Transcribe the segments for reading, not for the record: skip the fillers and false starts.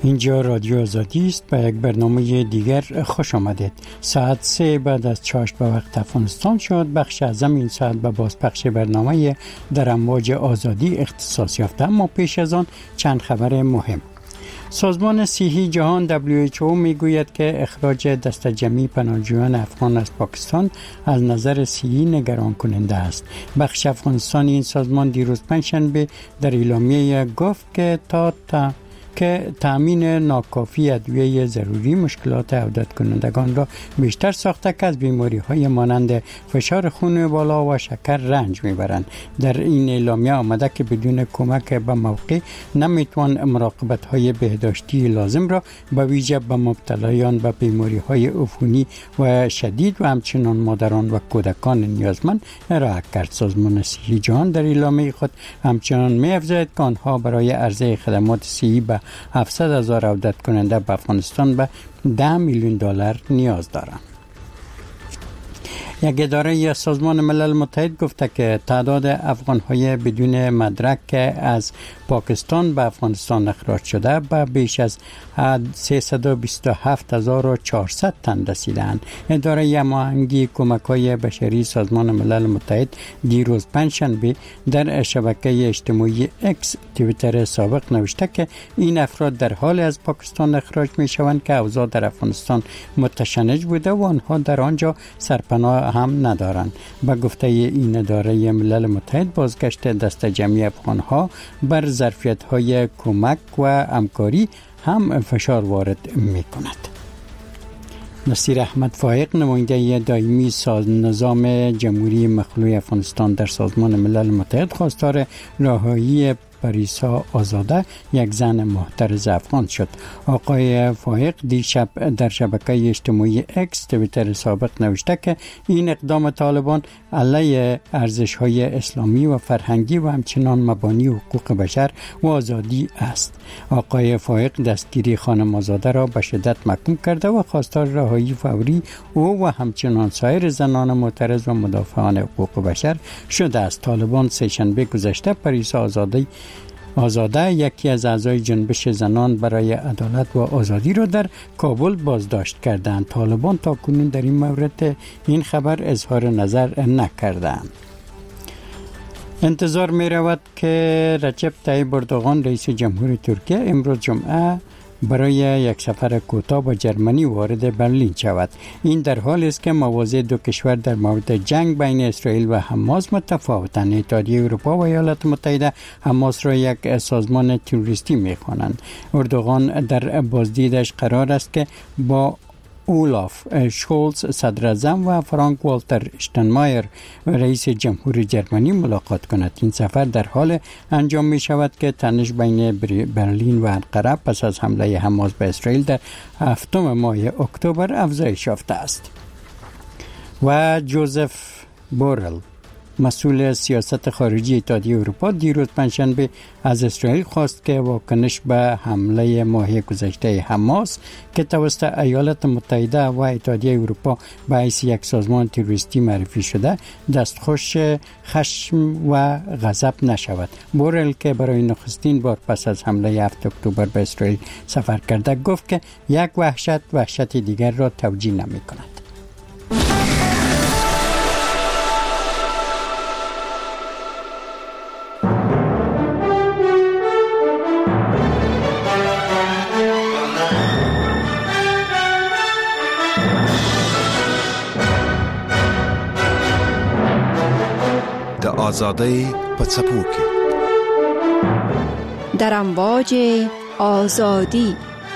اینجا رادیو آزادی است. به یک برنامه دیگر خوش آمدید. ساعت 3 بعد از چاشت به وقت افغانستان شد. بخش اعظم این ساعت به بازپخش برنامه در امواج آزادی اختصاص یافته، اما پیش از آن چند خبر مهم. سازمان صحی جهان WHO میگوید که اخراج دست جمعی پناهجویان افغان از پاکستان از نظر صحی نگران کننده است. بخش افغانستان این سازمان دیروز پنجشنبه در اعلامیه گفت که تأمین ناکافی ادویه ضروری مشکلات عودت کنندگان را بیشتر ساخته که از بیماری های مانند فشار خون بالا و شکر رنج میبرند. در این اعلامیه آمده که بدون کمک به موقع نمیتوان مراقبت های بهداشتی لازم را به ویژه به مبتلایان به بیماری های عفونی و شدید و همچنان مادران و کودکان نیازمند ارائه کرد. سازمان صحی جهان در اعلامیه خود همچنان می‌افزاید که آنها برای عرضه خدمات صحی به 700,000 عودت کننده به افغانستان به $10 میلیون نیاز دارند. یک اداره یا سازمان ملل متحد گفته که تعداد افغان‌های بدون مدرک از پاکستان به افغانستان اخراج شده به بیش از 327,400 تن رسیدند. اداره هماهنگی کمک‌های بشری سازمان ملل متحد دیروز پنجشنبه در شبکه اجتماعی اکس توییتر سابق نوشته که این افراد در حال از پاکستان اخراج می‌شوند که اوضاع در افغانستان متشنج بوده و آنها در آنجا سرپناه هم ندارند. به گفته این اداره ملل متحد بازگشت دست جمعی افغان‌ها بر ظرفیت‌های کمک و همکاری هم فشار وارد می‌کند. نصیر احمد فائق نماینده دائمی نظام جمهوری مخلوع افغانستان در سازمان ملل متحد خواستار رهایی پریسا آزاده، یک زن محترز افغان شد. آقای فائق دیشب در شبکه اجتماعی اکس توییتر سابق نوشته که این اقدام طالبان علیه ارزش‌های اسلامی و فرهنگی و همچنان مبانی حقوق بشر و آزادی است. آقای فائق دستگیری خانم آزاده را به شدت محکوم کرده و خواستار رهایی فوری او و همچنان سایر زنان معترض و مدافعان حقوق بشر شده است. طالبان سه‌شنبه گذشته پریسا آزاده یکی از اعضای جنبش زنان برای عدالت و آزادی را در کابل بازداشت کردند. طالبان تاکنون در این مورد این خبر اظهار نظر نکردند. انتظار می رود که رجب طیب اردوغان رئیس جمهور ترکیه امروز جمعه برای یک سفر کوتاه به جرمنی وارد برلین شود. این در حالی است که مواضع دو کشور در مورد جنگ بین اسرائیل و حماس متفاوتند. اتحادیه اروپا و ایالات متحده حماس را یک سازمان تروریستی می‌خوانند. اردوغان در بازدیدش قرار است که با اولاف شولز صدر اعظم و فرانک والتر اشتنمایر رئیس جمهور جرمنی ملاقات کند. این سفر در حال انجام می شود که تنش بین برلین و انقره پس از حمله حماس به اسرائیل در 7 ماه اکتبر افزایش یافته است. و جوزف بورل مسئول سیاست خارجی اتحادیه اروپا دیروز پنجشنبه از اسرائیل خواست که واکنش به حمله ماه گذشته حماس که توسط ایالات متحده و اتحادیه اروپا به حیث یک سازمان تروریستی معرفی شده دستخوش خشم و غضب نشود. بورل که برای نخستین بار پس از حمله 7 اکتبر به اسرائیل سفر کرده گفت که یک وحشت دیگر را توجیه نمی کند. آزادی پڅپو کې در امواج آزادی.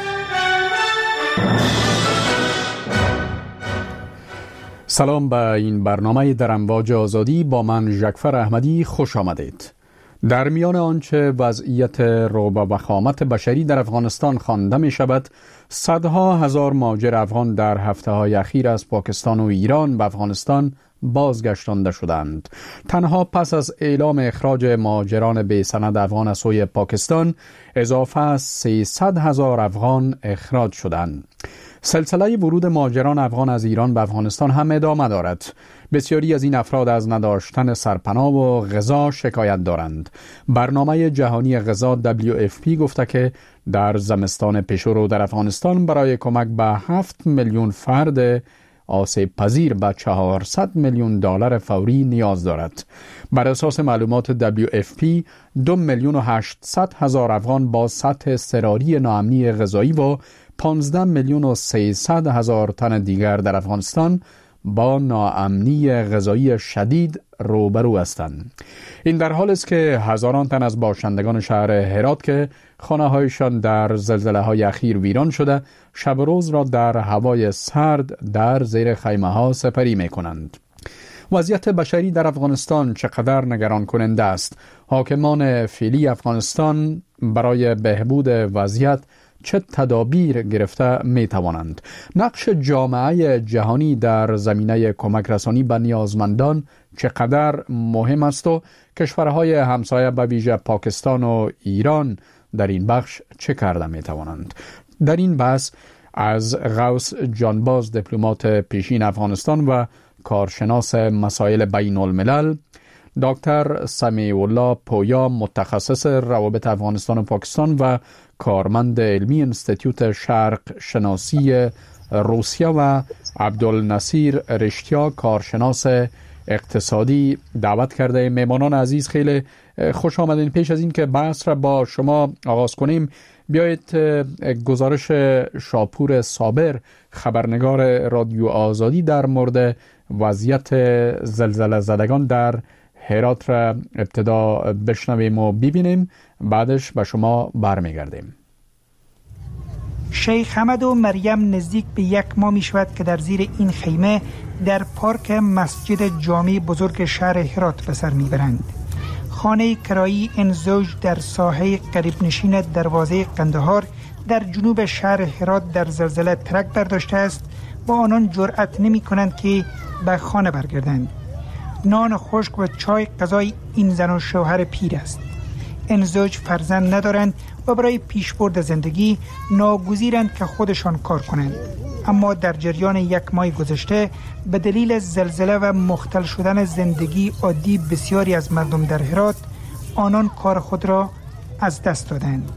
سلام به این برنامه در امواج آزادی با من ژکفر احمدی خوش آمدید. در میان آنچه وضعیت رعب و وخامت بشری در افغانستان خوانده می شود، صدها هزار مهاجر افغان در هفته‌های اخیر از پاکستان و ایران به افغانستان بازگشتانده شدند. تنها پس از اعلام اخراج مهاجران بی سند افغان از سوی پاکستان، اضافه از 300,000 افغان اخراج شدند. سلسله ورود مهاجران افغان از ایران به افغانستان هم ادامه دارد. بسیاری از این افراد از نداشتن سرپناه و غذا شکایت دارند. برنامه جهانی غذا WFP گفته که در زمستان پیشرو در افغانستان برای کمک به 7 میلیون فرد آسیب پذیر به 400 میلیون دلار فوری نیاز دارد. بر اساس معلومات WFP 2,800,000 افغان با سطح اضطراری ناامنی غذایی و 15,300,000 تن دیگر در افغانستان با ناامنی غذایی شدید روبرو هستند. این در حال است که هزاران تن از باشندگان شهر هرات که خانه‌هایشان در زلزله‌های اخیر ویران شده، شب و روز را در هوای سرد در زیر خیمه‌ها سپری می‌کنند. وضعیت بشری در افغانستان چقدر نگران کننده است. حاکمان فعلی افغانستان برای بهبود وضعیت چه تدابیر گرفته می توانند؟ نقش جامعه جهانی در زمینه کمک رسانی به نیازمندان چقدر مهم است و کشورهای همسایه به ویژه پاکستان و ایران در این بخش چه کرده می توانند؟ در این بحث از غوث جانباز، دیپلمات پیشین افغانستان و کارشناس مسائل بین الملل، دکتر سمیع الله پویا، متخصص روابط افغانستان و پاکستان و کارمند علمی انستیتوت شرق شناسی روسیه، و عبدالنصیر رشتیا، کارشناس اقتصادی دعوت کرده. میمانان عزیز خیلی خوش آمدین. پیش از این که بحث را با شما آغاز کنیم، بیایید گزارش شاپور صابر، خبرنگار رادیو آزادی، در مورد وضعیت زلزله زدگان در هرات را ابتدا بشنویم و ببینیم، بعدش به شما برمیگردیم. شیخ حمد و مریم نزدیک به 1 ماه می شود که در زیر این خیمه در پارک مسجد جامع بزرگ شهر هرات به سر می برند. خانه کرایی این زوج در ساحه قریب نشین دروازه قندهار در جنوب شهر هرات در زلزله ترک برداشته است و آنان جرأت نمی کنند که به خانه برگردند. نان خشک و چای غذای این زن و شوهر پیر است. این زوج فرزند ندارند و برای پیشبرد زندگی ناگزیرند که خودشان کار کنند. اما در جریان 1 ماه گذشته به دلیل زلزله و مختل شدن زندگی عادی بسیاری از مردم در هرات، آنان کار خود را از دست دادند.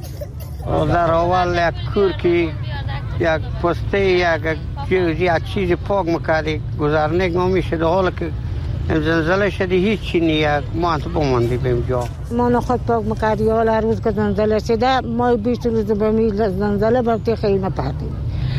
در اول یک کور که یک پسته یک چیز پاک میکردی گذرنگ نمیشه، در حال که زلزله شدی هیچی نیست، ما تو بماندی بیم جا. ما نخود پاک میکردی، حالا هر روز که زلزله شده ما 20 روز به زلزله برای خیمه پردیم.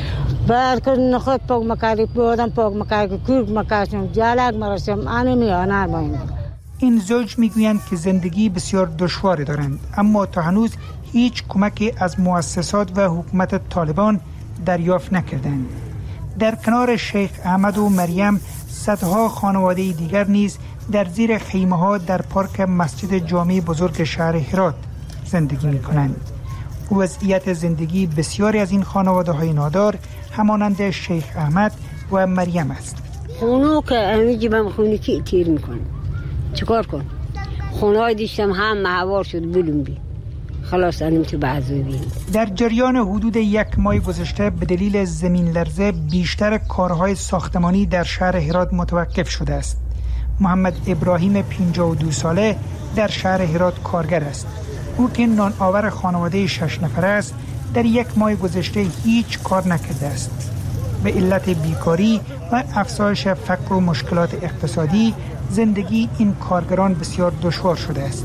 بعد که نخود پاک میکردی، بودم پاک میکردی، کورک میکردیم، جالک مرسیم، آنه باید. این زوج میگویند که زندگی بسیار دشوار دارند، اما تا هنوز هیچ کمکی از مؤسسات و حکومت طالبان دریافت نکردند. در کنار شیخ احمد و مریم صدها خانواده دیگر نیز در زیر خیمه ها در پارک مسجد جامع بزرگ شهر هرات زندگی می کنند. وضعیت زندگی بسیاری از این خانواده های نادار همانند شیخ احمد و مریم است. خونو که امیجی بهم خونی که تیر میکنه، چیکار کن؟ خونهای دیشتم هم محوار شد بلوم بی، خلاص انیم تو بعضوی بیم. در جریان حدود 1 ماه گذشته به دلیل زمین لرزه بیشتر کارهای ساختمانی در شهر هرات متوقف شده است. محمد ابراهیم 52 ساله در شهر هرات کارگر است. او که نان آور خانواده 6 نفره است، در 1 ماه گذشته هیچ کار نکرده است. به علت بیکاری و افزایش فقر و مشکلات اقتصادی زندگی این کارگران بسیار دشوار شده است.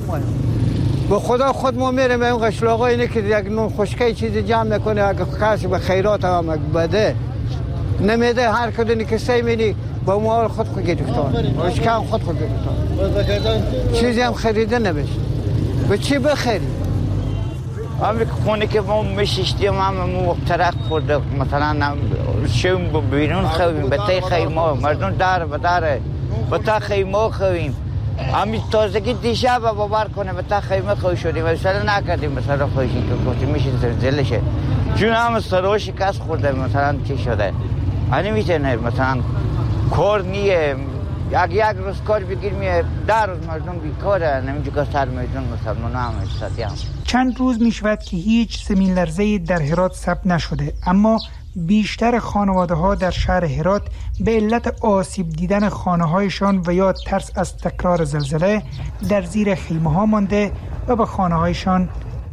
به خدا خود ما میریم این قشلاقا اینه که یک نون خشکی چیزی جمع نکنه، اگه کسی به خیرات هم بده نمیده، هر کدومی که سیمینی با مال خود گرفتار، اشکان خود گرفتار، چیزی هم خریده نمیشه. به چی بخری؟ همین خونه که ما میشیشتیم هم مبترق خورده، مثلا شویم بیرون خویم به تای خیمه، مردم در به در به تا خیمه خویم. همین تازگی دیشب باور کنه به تا خیمه خوی شدیم، مثلا نکردیم مثلا خویشیم که گفتیم میشه زلزله شه، چون هم سرو شکست خورده، مثلا چی شده هنی میتونه مثلا کار نیه، یک روز کار بگیریم 10 روز مردم بیکاره، نمیشه که سر میدون مسلمان هم استادی هم. چند روز میشود که هیچ زمین لرزه‌ای در هرات ثبت نشده، اما بیشتر خانواده ها در شهر هرات به علت آسیب دیدن خانه هایشان و یا ترس از تکرار زلزله در زیر خیمه ها مانده و به خانه هایشان.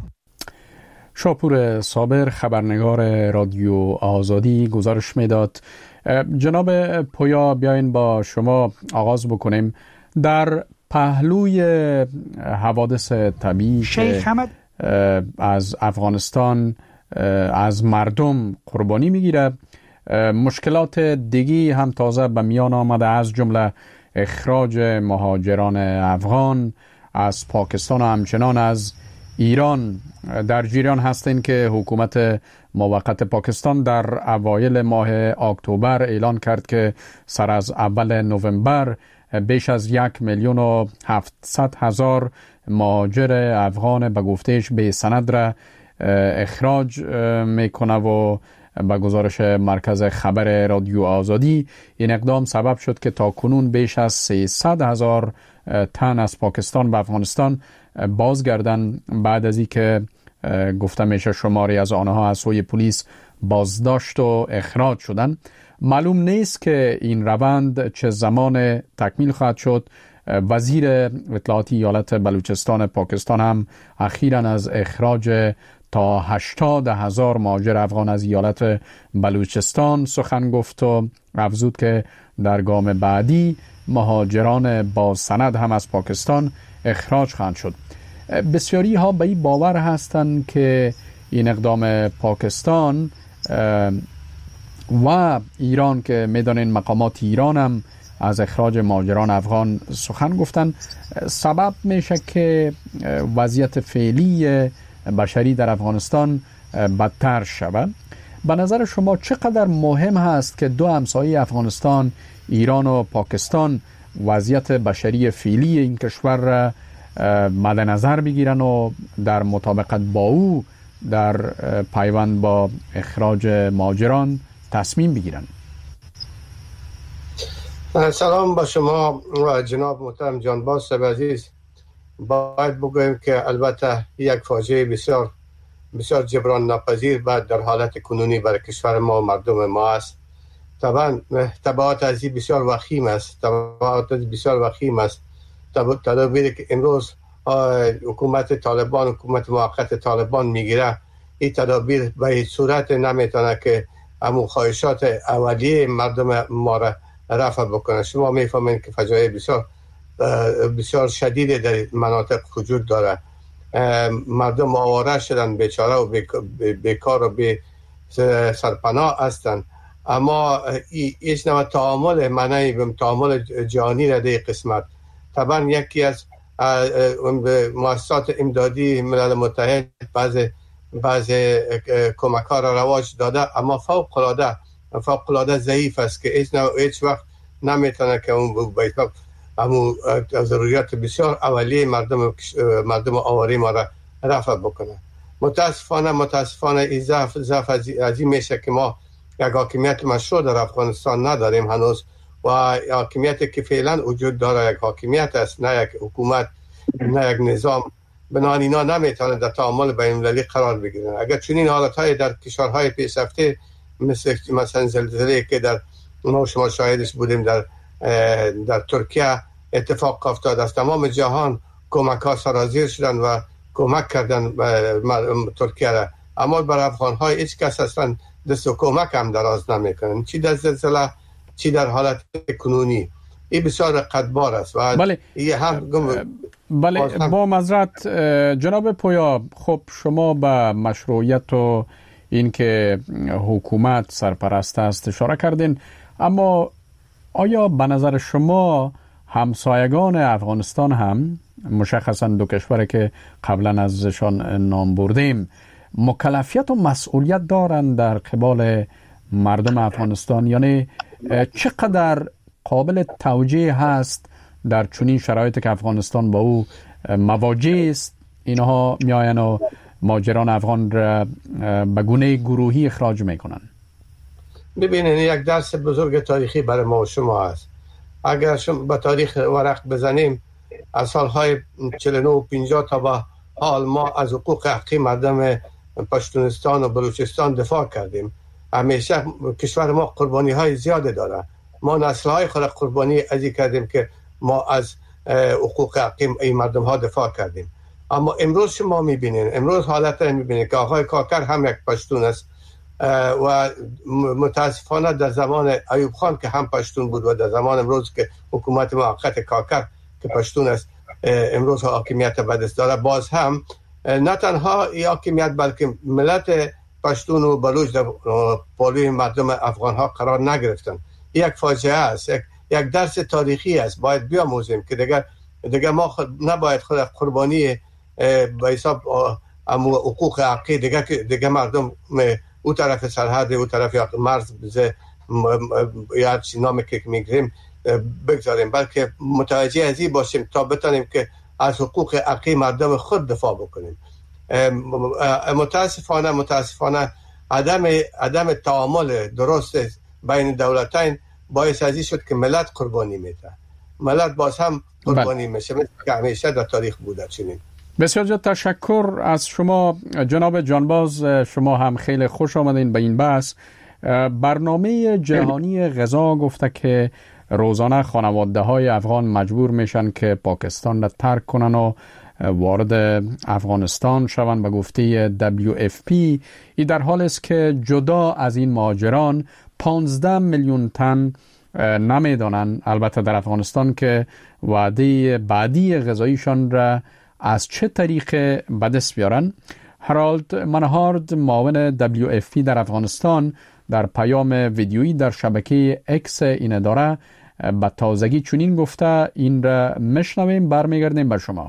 شاپور صابر خبرنگار رادیو آزادی گزارش میداد. جناب پویا، بیاین با شما آغاز بکنیم. در پهلوی حوادث طبیعی شیخ حمد از افغانستان از مردم قربانی میگیره، مشکلات دیگی هم تازه به میان آمده، از جمله اخراج مهاجران افغان از پاکستان و همچنان از ایران. در جریان هستین که حکومت موقت پاکستان در اوایل ماه اکتبر اعلان کرد که سر از اول نوامبر بیش از 1,700,000 مهاجر افغان به گفتهش به سند را اخراج میکنه و به گزارش مرکز خبر رادیو آزادی این اقدام سبب شد که تا کنون بیش از 300,000 تن از پاکستان به افغانستان بازگردن بعد از اینکه گفته میشه شماری از آنها از سوی پلیس بازداشت و اخراج شدن. معلوم نیست که این روند چه زمان تکمیل خواهد شد. وزیر اطلاعاتی ایالت بلوچستان پاکستان هم اخیراً از اخراج تا 80,000 مهاجر افغان از ایالت بلوچستان سخن گفت و افزود که در گام بعدی مهاجران با سند هم از پاکستان اخراج خواهند شد. بسیاری ها به این باور هستند که این اقدام پاکستان و ایران که میدانین مقامات ایران هم از اخراج مهاجران افغان سخن گفتن سبب میشه که وضعیت فعلی بشری در افغانستان بدتر شود. به نظر شما چقدر مهم هست که دو همسایه افغانستان، ایران و پاکستان، وضعیت بشری فعلی این کشور را مد نظر بگیرن و در مطابقت با او در پیوند با اخراج مهاجران تصمیم بگیرن؟ سلام با شما و جناب محترم جانباز عزیز. باید بگویم که البته یک فاجعه بسیار بسیار جبران ناپذیر بعد در حالت کنونی برای کشور ما و مردم ما است. طبعا تبعات از این بسیار وخیم است. تدابیری که امروز حکومت طالبان، حکومت موقت طالبان میگیره، این تدابیر به هیچ صورت نمیتونه که همون خواهشات اولیه مردم ما را رفع بکنه. شما میفهمین که فجایع بسیار بسیار شدید در مناطق وجود داره. مردم آواره شدن، بیچاره و بیکار و بی سرپناه هستند. اما هیچ نوع تعامل معنی تعامل جهانی را در قسمت. طبعا یکی از مؤسسات امدادی ملل متحد بعض کمک ها را رواج داده، اما فوق العاده ضعیف است که هیچ وقت نمیتونه که اون همون ضروریات بسیار اولیه مردم آواره ما را رفع بکنه. متاسفانه این ضعف از این میشه که ما یک حاکمیت مشروع در افغانستان نداریم هنوز و حاکمیتی که فعلا وجود داره یک حاکمیت است، نه یک حکومت، نه یک نظام. بنابراین اینا نمیتونه در تعامل بین‌المللی قرار بگیرن. اگر چنین حالت‌های در کشورهای پیشرفته مثلا زلزله که در ما شما شاهدش بودیم در ترکیه اتفاق افتاد، از تمام جهان کمک‌ها سرازیر شدن و کمک کردن ترکیه را، اما بر افغان‌های هیچ کس اصلا دست و کمک هم دراز نمیکنن، چی در زلزله چی در حالت کنونی. این بسیار قدبار است. بله با معذرت جناب پویا، خب شما به مشروعیت و این که حکومت سرپرست است اشاره کردین، اما آیا به نظر شما همسایگان افغانستان هم، مشخصا دو کشوری که قبلا ازشان نام بردیم، مکلفیت و مسئولیت دارند در قبال مردم افغانستان؟ یعنی چقدر قابل توجیه هست در چنین شرایطی که افغانستان با او مواجه است اینها میآیند و مهاجران افغان را به گونه گروهی اخراج میکنن؟ ببینید یک درس بزرگ تاریخی برای ما و شما است. اگر شما به تاریخ ورق بزنیم، از سالهای 49 و 50 تا به حال ما از حقوق حقی مردم پشتونستان و بلوچستان دفاع کردیم. همیشه کشور ما قربانی های زیاده داره. ما نسل های خود قربانی ازی کردیم که ما از حقوق حقیم این مردم ها دفاع کردیم. اما امروز شما میبینین، امروز حالت را میبینین که آقای کاکر هم یک پشتون است و متاسفانه در زمان ایوب خان که هم پشتون بود و در زمان امروز که حکومت موقت کاکر که پشتون است امروز حاکمیت به دست داره، باز هم نه تنها این حاکمیت بلکه ملت پشتون و بلوچ در پالوی مردم افغان ها قرار نگرفتن. یک فاجعه است، یک درس تاریخی است. باید بیاموزیم که دیگه ما نباید خود قربانی به حساب حقوق حقی دیگه مردم او طرف سرحد او طرف مرز یا چی نامی که میگیم بگذاریم، بلکه متوجه ازی باشیم تا بتانیم که از حقوق حقی مردم خود دفاع بکنیم. متاسفانه عدم تعامل درست بین دولتین باعث ازی شد که ملت قربانی میده. ملت باز هم قربانی میشه، مثل که همیشه در تاریخ بوده. چنین بسیار تشکر از شما جناب جانباز. شما هم خیلی خوش آمدین به این بحث. برنامه جهانی غذا گفته که روزانه خانواده های افغان مجبور میشن که پاکستان را ترک کنن و وارد افغانستان شوند. به گفته WFP این در حال است که جدا از این مهاجران 15 میلیون تن نمیدانن البته در افغانستان که وعده بعدی غذاییشان را از چه طریق به دست بیارن. هرالد منهارد معاون WFP در افغانستان در پیام ویدیویی در شبکه اکس این اداره به تازگی چنین گفته. این را میشنویم، برمیگردیم بر شما.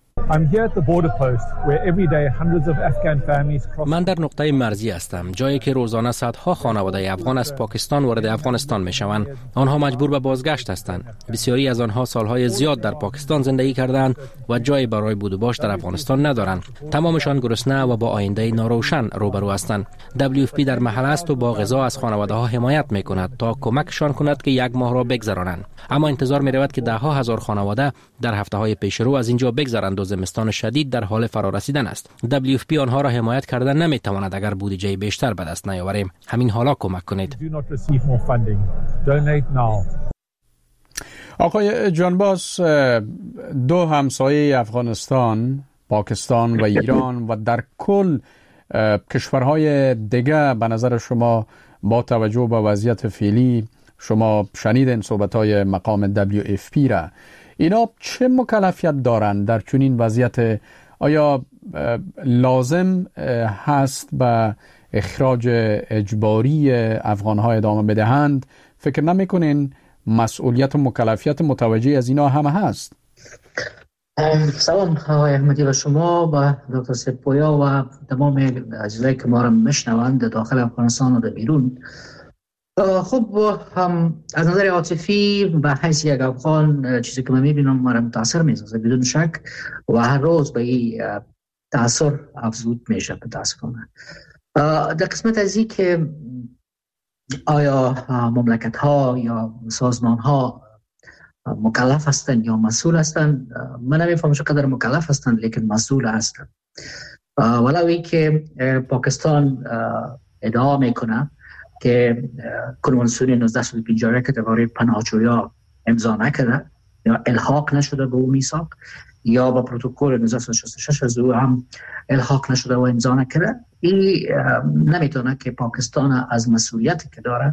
من در نقطه مرزی هستم، جایی که روزانه صدها خانواده افغان از پاکستان وارد افغانستان می شوند. آنها مجبور به بازگشت هستند. بسیاری از آنها سالهای زیاد در پاکستان زندگی کردند و جایی برای بود و باش در افغانستان ندارند. تمامشان گرسنه و با آینده ناروشن روبرو هستند. WFP در محل است و با غذا از خانواده ها حمایت می کند تا کمکشان کند که یک ماه را بگذرانند. اما انتظار می رود که ده ها هزار خانواده در هفته های پیش رو از اینجا بگذرند و زمستان شدید در حال فرارسیدن است. WFP آنها را حمایت کردن نمیتواند اگر بودجه بیشتر به دست نیاوریم. همین حالا کمک کنید. آقای جانباز، دو همسایه افغانستان، پاکستان و ایران و در کل کشورهای دیگه به نظر شما با توجه به وضعیت فعلی، شما شنیدین صحبت‌های مقام WFP را، اینا چه مکلفیت دارند در چنین وضعیت؟ آیا لازم هست به اخراج اجباری افغان‌ها ادامه بدهند؟ فکر نمی‌کنین مسئولیت و مکلفیت متوجه از اینا هم هست؟ سلام آقای احمدی و شما و دکتر سپویا و تمام عزیزایی که ما را میشنوند داخل افغانستان و در بیرون. خب از نظر عاطفی و حیث یک افغان چیزی که من میبینم مرا متاثر میسازه بدون شک و هر روز به این تاثیر افزود میشه متاسفانه. در قسمت از این که آیا مملکت ها یا سازمان ها مکلف هستند یا مسئول هستند، من نمیفهمم چقدر مکلف هستند لیکن مسئول هستند. ولو که پاکستان ادعا میکنه که کنوانسیون 1951 که درباره پناهجویان امضا نکرده یا الحاق نشده به اون میثاق، یا با پروتکل 1966 از او هم الحاق نشده و امضا نکرده، این نمیتونه که پاکستان از مسئولیتی که داره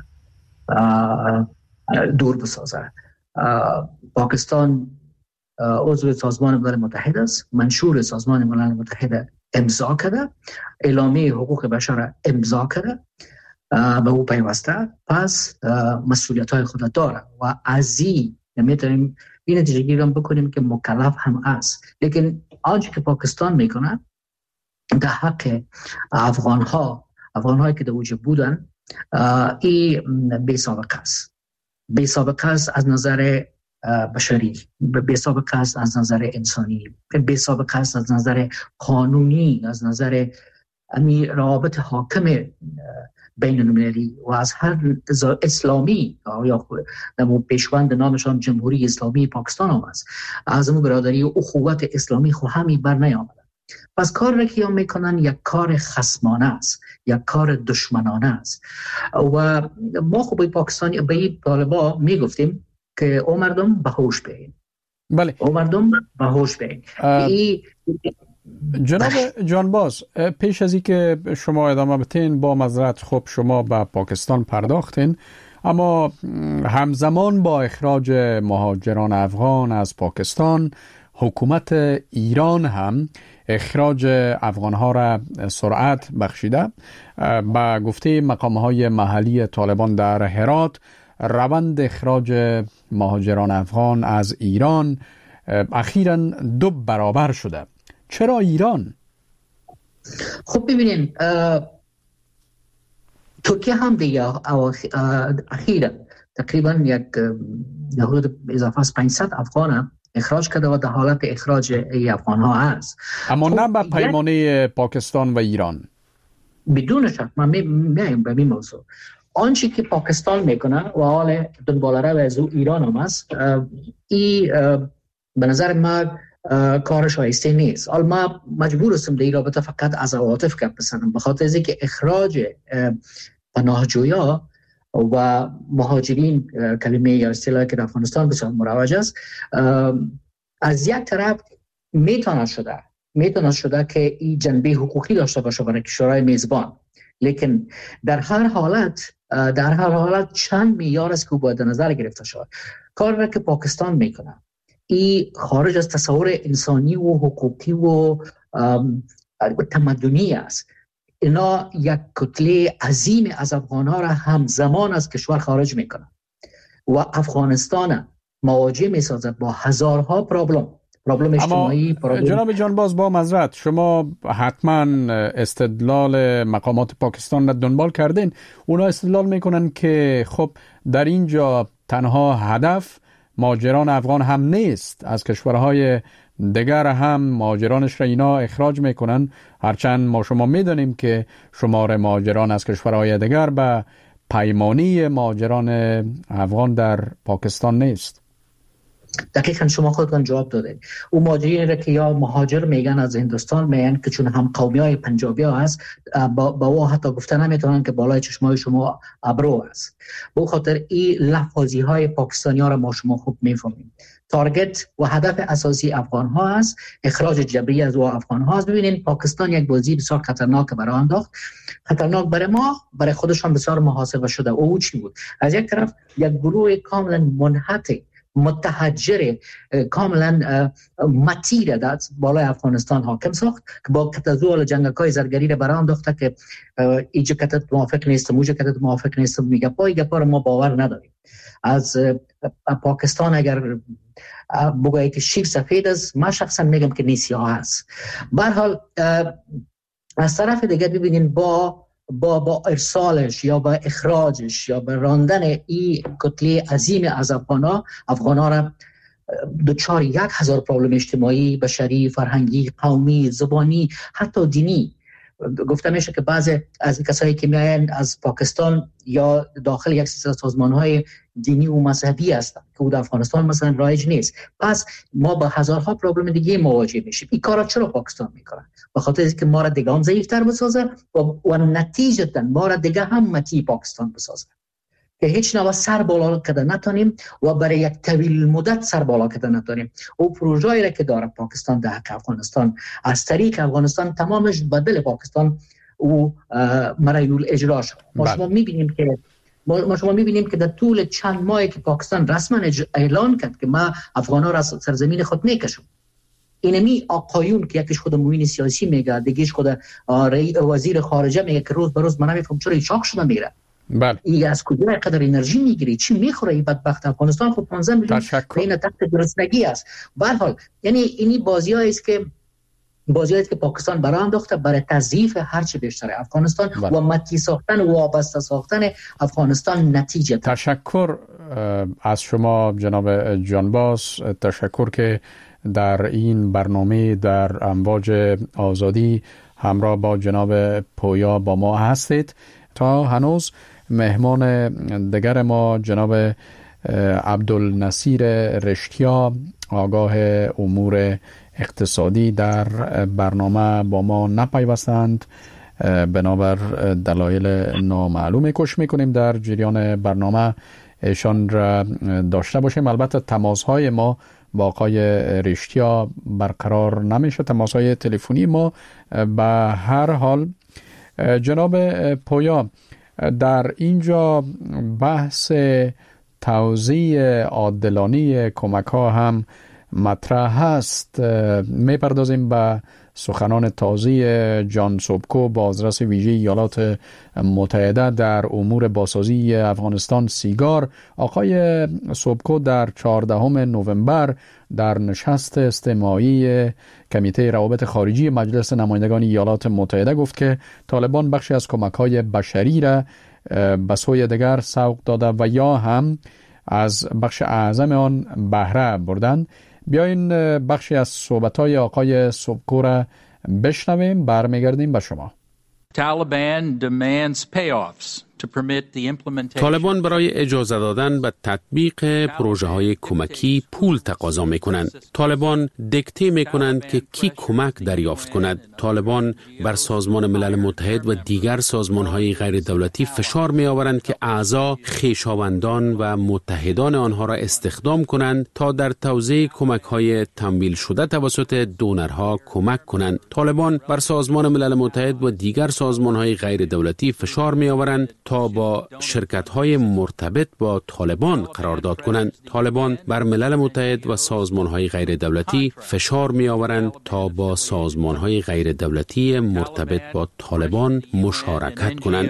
دور بسازه. پاکستان عضو سازمان ملل متحد است، منشور سازمان ملل متحد امضا کرده، اعلامیه حقوق بشر امضا کرده، به او پیوسته، پس مسئولیت های خود داره و از این میتونیم این نتیجه گیری بکنیم که مکلف هم است. لیکن آنچه که پاکستان میکنه در حق افغان‌هایی که در وجود بودن، این بی سابقه است. بی سابقه است از نظر بشری، بی سابقه است از نظر انسانی، بی سابقه است از نظر قانونی، از نظر روابط حاکم بین المللی و از هر اسلامی یا پیشوند نامشان جمهوری اسلامی پاکستان هم است. از اون برادری و اخوت اسلامی خو همی بر نیامده. پس کار را که میکنن یک کار خصمانه است، یک کار دشمنانه است. و ما خب به پاکستانی به این طالبا میگفتیم که او مردم به هوش بیاین. بله. او مردم به هوش بیاین. جناب جانباز، پیش از اینکه شما ادامه بدین، با معذرت خب شما به پاکستان پرداختین، اما همزمان با اخراج مهاجران افغان از پاکستان، حکومت ایران هم اخراج افغانها را سرعت بخشیده. با گفته مقامهای محلی طالبان در هرات، روند اخراج مهاجران افغان از ایران اخیراً 2 برابر شده. چرا ایران؟ خب ببینین، ترکیه هم دیگه اخیراً تقریباً یک حدود اضافه از 500 افغان اخراج کرده و در حالت اخراج ای افغان ها هست. اما نه به پیمانه پاکستان و ایران. بدون شک من میایم به این موضوع. آنچه که پاکستان میکنه و حال دنبال رو از ایران هم است، این به نظر من کار شایسته نیست. حالا ما مجبور هستم در این رابطه فقط از عواطف گپ بزنم، به خاطر اینکه اخراج پناهجویا و مهاجرین، کلمه یا اصطلاحی که در افغانستان بسیار مروج است، از یک طرف میتونه شده که این جنبه حقوقی داشته باشه برای کشورهای میزبان، لیکن در هر حالت چند معیار است که باید در نظر گرفته شود. کاری را که پاکستان میکنه این خارج از تصور انسانی و حقوقی و تمدنی است. اینا یک کتله عظیم از افغان‌ها را همزمان از کشور خارج میکنه و افغانستان مواجه میسازد با هزارها پرابلم اجتماعی. جناب جانباز، با معذرت، شما حتما استدلال مقامات پاکستان را دنبال کردین. اونا استدلال میکنن که خب در اینجا تنها هدف مهاجران افغان هم نیست، از کشورهای دیگر هم مهاجرانش را اینا اخراج میکنن، هرچند ما شما میدانیم که شمار مهاجران از کشورهای دیگر به پیمانی مهاجران افغان در پاکستان نیست. دقیقاً شما خودتون جواب دادید. او مهاجرین را که یا مهاجر میگن از هندوستان میگن که چون هم قومی های پنجابی ها هست، با او حتی گفته نمیتونن که بالای چشمای شما ابرو است. به خاطر این لفظی های پاکستانی ها را ما شما خوب میفهمیم. تارگت و هدف اساسی افغان ها است اخراج جبری از افغان ها است. ببینید پاکستان یک بازی بسیار خطرناک برای انداخت، خطرناک برای ما، برای خودشان بسیار محاسبه شده. او چی بود؟ از یک طرف یک گروه کاملا منحط متحجر کاملا متیره در بالای افغانستان حاکم ساخت که با کتزول جنگکای زرگری را برای انداخته که ایجا کتت موافق نیست، موجا کتت موافق نیست، میگه پای گپا ما باور نداریم. از پاکستان اگر بگویی که شیر سفید است، من شخصا میگم که نیسیاه هست. به هر حال از طرف دیگه ببینین با ارسالش یا با اخراجش یا با راندن این کتله عظیم از افغانا را دچار 1000 پرابلم اجتماعی، بشری، فرهنگی، قومی، زبانی، حتی دینی. گفته میشه که بعضی از کسایی که میاین از پاکستان یا داخل یک سلسله سازمان‌های دینی و مذهبی هستند که در افغانستان مثلا رایج نیست. پس ما با هزارها پرابلم دیگه مواجه میشیم. این کارا چرا پاکستان میکنه؟ به خاطر اینکه ما را دیگه هم ضعیف‌تر بسازه و نتیجتاً ما را دیگه هم متی پاکستان بسازه که هیچ نوع سر بالا کده نتونیم و برای یک طویل مدت سر بالا کده نتونیم. او پروژه‌ای را که داره پاکستان در حق افغانستان از طریق افغانستان تمامش بدل پاکستان او مرایل اجرا شد. ما شما می‌بینیم که در طول چند ماهی که پاکستان رسما اعلان کرد که ما افغان‌ها را از سرزمین خود میکشیم، اینمی آقایون که یکیش خود معین سیاسی میگه، دیگه‌اش خود وزیر خارجه میگه که روز به روز من نمیفهم چرا شاک شده میره. بله. این از کجا قدر انرژی میگیری؟ چی میخوره این بدبخت؟ افغانستان خود 15 میلیون بین تحت گرسنگی است. به هر حال یعنی اینی بازیایی است که پاکستان برای انداخته برای تضعیف هرچه بیشتر افغانستان و متی ساختن و وابسته ساختن افغانستان نتیجه. تشکر از شما جناب جانباز، تشکر که در این برنامه در امواج آزادی همراه با جناب پویا با ما هستید. تا هنوز مهمان دیگر ما جناب عبدالنصیر رشتیا، آگاه امور اقتصادی در برنامه با ما نپیوستند، بنابر دلایل نامعلوم کوشش میکنیم در جریان برنامه ایشان را داشته باشیم. البته تماس‌های ما با آقای رشتیا برقرار نمیشه، تماس‌های تلفنی ما. به هر حال جناب پویا، در اینجا بحث توزیع عادلانه کمک ها هم مطرح هست. میپردازیم به سخنان تازه جان سوبکو، بازرس ویژه ایالات متحده در امور بازسازی افغانستان سیگار. آقای سوبکو در 14 نوامبر در نشست استماعی کمیته روابط خارجی مجلس نمایندگان ایالات متحده گفت که طالبان بخشی از کمک‌های بشری را به سوی دیگر سوق داده و یا هم از بخش اعظم آن بهره بردند. بیاین بخشی از صحبت‌های آقای سوبکو را بشنویم، برمیگردیم به شما. طالبان برای اجازه دادن به تطبیق پروژه های کمکی پول تقاضا می کنند. طالبان دکته می کنند که کی کمک دریافت کند. طالبان بر سازمان ملل متحد و دیگر سازمان های غیر دولتی فشار می آورند که اعضا خویشاوندان و متحدان آنها را استخدام کنند تا در توزیع کمک های تمویل شده توسط دونرها کمک کنند. طالبان بر سازمان ملل متحد و دیگر سازمان های غیر دولتی فشار می آورند تا با شرکت‌های مرتبط با طالبان قرارداد کنند. طالبان بر ملل متحد و سازمان‌های غیر دولتی فشار می‌آورند تا با سازمان‌های غیر دولتی مرتبط با طالبان مشارکت کنند.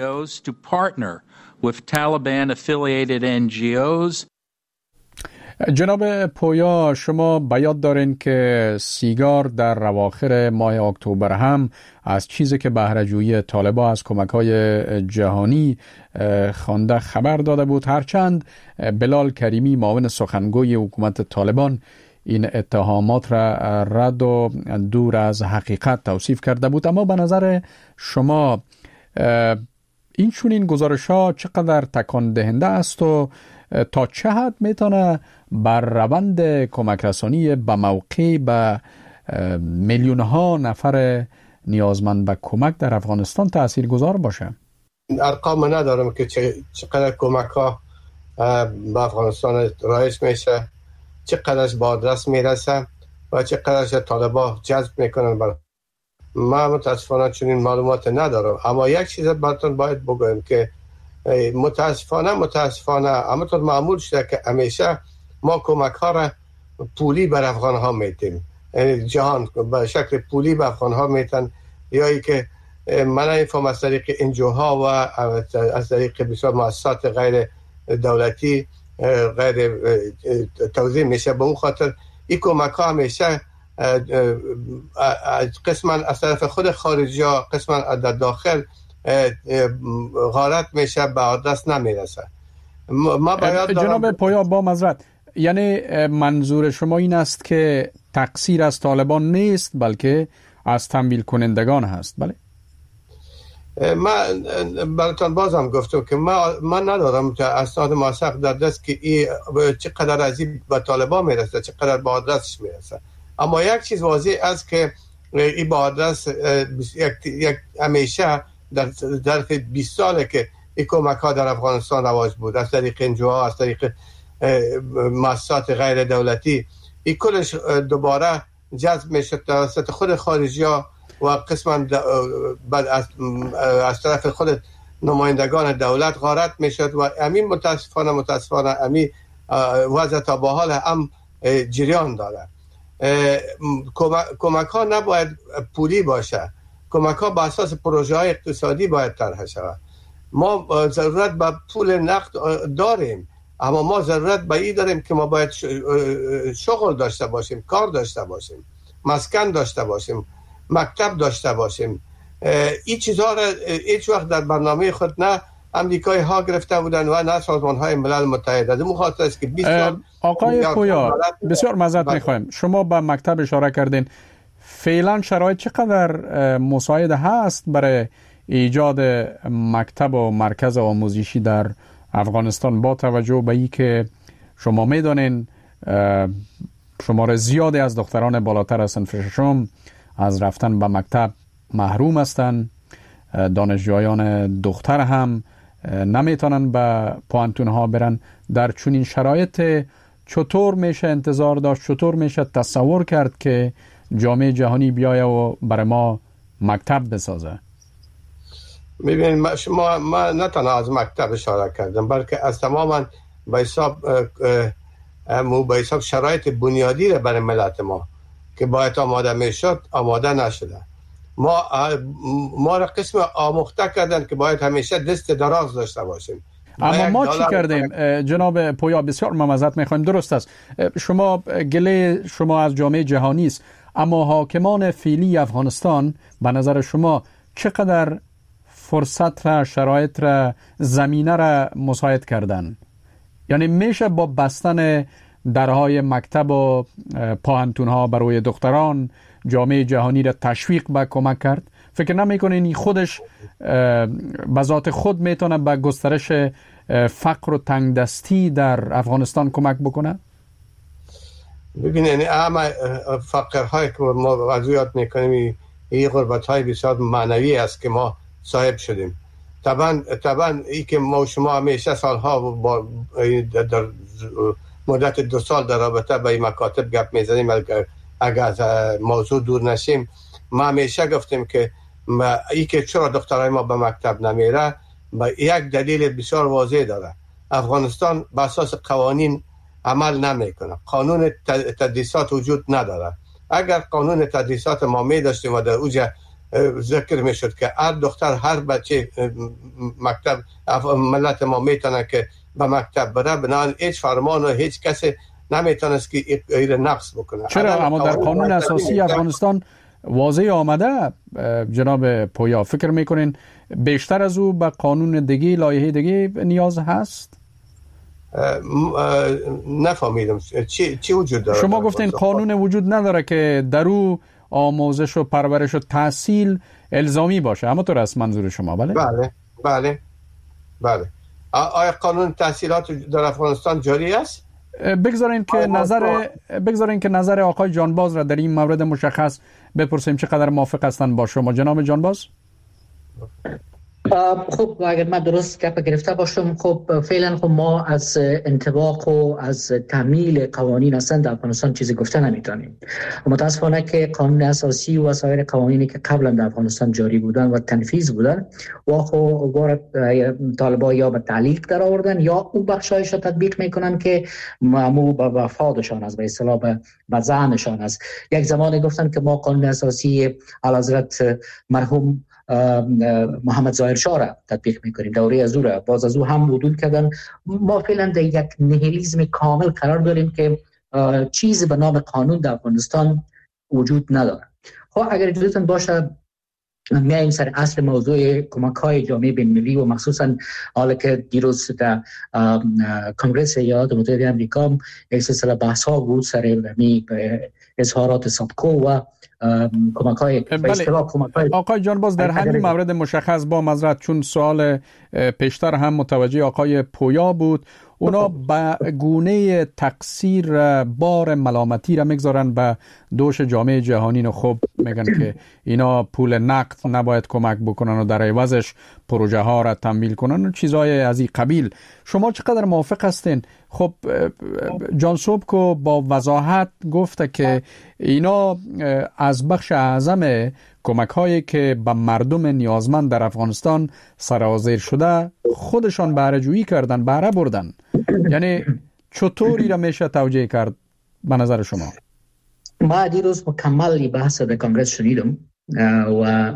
جناب پویا، شما به یاد دارین که سیگار در اواخر ماه اکتبر هم از چیزی که بهره‌جویی طالبان از کمک‌های جهانی خوانده خبر داده بود، هرچند بلال کریمی معاون سخنگوی حکومت طالبان این اتهامات را رد و دور از حقیقت توصیف کرده بود. اما به نظر شما این چنین گزارش‌ها چقدر تکان دهنده است و تا چه حد میتونه بر روند کمک رسانی به موقع به میلیون ها نفر نیازمند به کمک در افغانستان تأثیر گذار باشه؟ ارقام ندارم که چقدر کمک ها به افغانستان رایج میشه، چقدرش به آدرس میرسه و چقدرش طالبان جذب میکنن. من متاسفانه چنین معلومات ندارم، اما یک چیز براتون باید بگویم که متاسفانه همونطور معمول شده که همیشه ما کمک ها را پولی بر افغان ها میتیم، جهان به شکل پولی به افغان ها میتن، یا ای که من اینفهم از طریق انجوها و از طریق بسیار مؤسسات غیر دولتی غیر توزیع میشه. به اون خاطر این کمک ها همیشه قسما از طرف خود خارجی ها، قسما در داخل غارت میشه، به آدرس نمیرسه. جناب پویا، با معذرت، یعنی منظور شما این است که تقصیر از طالبان نیست بلکه از تمویل کنندگان هست؟ بله. من براتون بازم گفتم که من ندارم اسناد موثق در دست که چقدر از این به طالبان میرسه، چقدر به آدرسش میرسه. اما یک چیز واضح است که این به آدرس یک همیشه در ظرف 20 ساله که این کمک ها در افغانستان رواج بود، از طریق انجوها، از طریق مؤسسات غیر دولتی، این کلش دوباره جذب میشد توسط خود خارجی ها و قسما از طرف خود نمایندگان دولت غارت میشد و همین متاسفانه همین وضع تا به حال هم جریان داره. کمک ها نباید پولی باشه، کمک ها با اساس پروژه های اقتصادی باید طرح شود. ما ضرورت به پول نقد داریم، اما ما ضرورت به این داریم که ما باید شغل داشته باشیم، کار داشته باشیم، مسکن داشته باشیم، مکتب داشته باشیم. این چیزها را هیچ وقت در برنامه خود نه امریکایی ها گرفته بودن و نه سازمان های ملل متحد. از این خاطر است که 20 سال آقای پویا، بسیار معذرت میخوایم، شما به مکتب اشاره کردین. فعلا شرایط چقدر مساعد هست برای ایجاد مکتب و مرکز آموزشی در افغانستان، با توجه به این که شما میدانین شمار زیادی از دختران بالاتر از صنف ششم از رفتن به مکتب محروم هستند. دانشجویان دختر هم نمیتونن به پوانتون ها برن. در چنین شرایط چطور میشه انتظار داشت، چطور میشه تصور کرد که جامعه جهانی بیایه و برای ما مکتب بسازه؟ میبینید ما نه تنها از مکتب اشاره کردم، بلکه از تماما به حساب شرایط بنیادی را برای ملت ما که باید آماده میشد آماده نشده. ما را قسم آموخته کردن که باید همیشه دست دراز داشته باشیم. اما ما چی کردیم جناب پویا؟ بسیار ممزت میخوایم. درست است، شما گله شما از جامعه جهانی است، اما حاکمان فعلی افغانستان به نظر شما چقدر فرصت را، شرایط را، زمینه را مساعد کردن؟ یعنی میشه با بستن درهای مکتب و پوهنتون ها برای دختران جامعه جهانی را تشویق به کمک کرد؟ فکر نمیکنین خودش به ذات خود میتونه به گسترش فقر و تنگدستی در افغانستان کمک بکنه؟ ببینید همه فقرهایی که ما وضعیت میکنیم این غربت های بسیار معنوی است که ما صاحب شدیم. طبعا ای که ما شما همیشه سالها در مدت 2 سال در رابطه با این مکاتب گپ میزنیم، اگر از موضوع دور نشیم، ما همیشه گفتیم که ای که چرا دخترای ما به مکتب نمیره با یک دلیل بسیار واضح داره. افغانستان به اساس قوانین عمل نمیکنه، قانون تدریسات وجود نداره. اگر قانون تدریسات ما می داشتیم و در اوجه ذکر می شد که هر دختر هر بچه مکتب ملت ما میتونه که به مکتب بره، بنابراین هیچ فرمان و هیچ کسی نمیتونست که این نقص بکنه. چرا؟ اما در قانون اساسی افغانستان واضح آمده جناب پویا. فکر میکنین بیشتر از او به قانون دیگه، لایحه دیگه نیاز هست؟ نفهمیدم چی وجود داره؟ شما گفتین قانون وجود نداره که در او آموزش و پرورش و تحصیل الزامی باشه، اما طور است منظور شما؟ بله. آیا قانون تحصیلات در افغانستان جاری است؟ بگذارین که نظر آقای جانباز را در این مورد مشخص بپرسیم چقدر موافق هستند با شما. جناب جانباز؟ خب اگر من درست گپ گرفته باشم، خب فعلا خب ما از انطباق و از تعمیل قوانین اصلا در افغانستان چیزی گفته نمیتونیم. متاسفانه که قانون اساسی و سایر قوانینی که قبلا در افغانستان جاری بودن و تنفیذ بودن و خب طالبان یا به تعلیق در آوردن یا او بخشایش را تطبیق میکنن که معمول به وفادشان است، به اصطلاح به زعمشان است. یک زمانی گفتن که ما قانون اساسی اعلیحضرت مرحوم محمد ظاهر شاه را تطبیق میکنیم، دوره از او را باز از او هم عدول کردن. ما فعلا در یک نهیلیزم کامل قرار داریم که چیزی به نام قانون در افغانستان وجود نداره. خب اگر اجازهتون باشه میایم سر اصل موضوع کمک‌های جامعه بین‌المللی و مخصوصا حالا که دیروز در کنگره ایالات متحده آمریکا یک سلسله بحث‌ها بود سر اظهارات سابکو و کمک‌های آقای جانباز در همین مورد مشخص با معذرت، چون سوال پیشتر هم متوجه آقای پویا بود، اونا به گونه تقصیر بار ملامتی را میگذارن به دوش جامعه جهانی و خب میگن که اینا پول نقد نباید کمک بکنن و در عوضش پروژه ها را تمویل کنن و چیزهای از این قبیل. شما چقدر موافق هستین؟ خب جان سوبکو با وضاحت گفته که اینا از بخش اعظم کمک هایی که به مردم نیازمند در افغانستان سرازیر شده خودشان بهره جویی کردن، بهره بردن. یعنی چطوری را میشه توجیه کرد به نظر شما؟ ما دیروز مکمل بحث در کنگره شنیدم و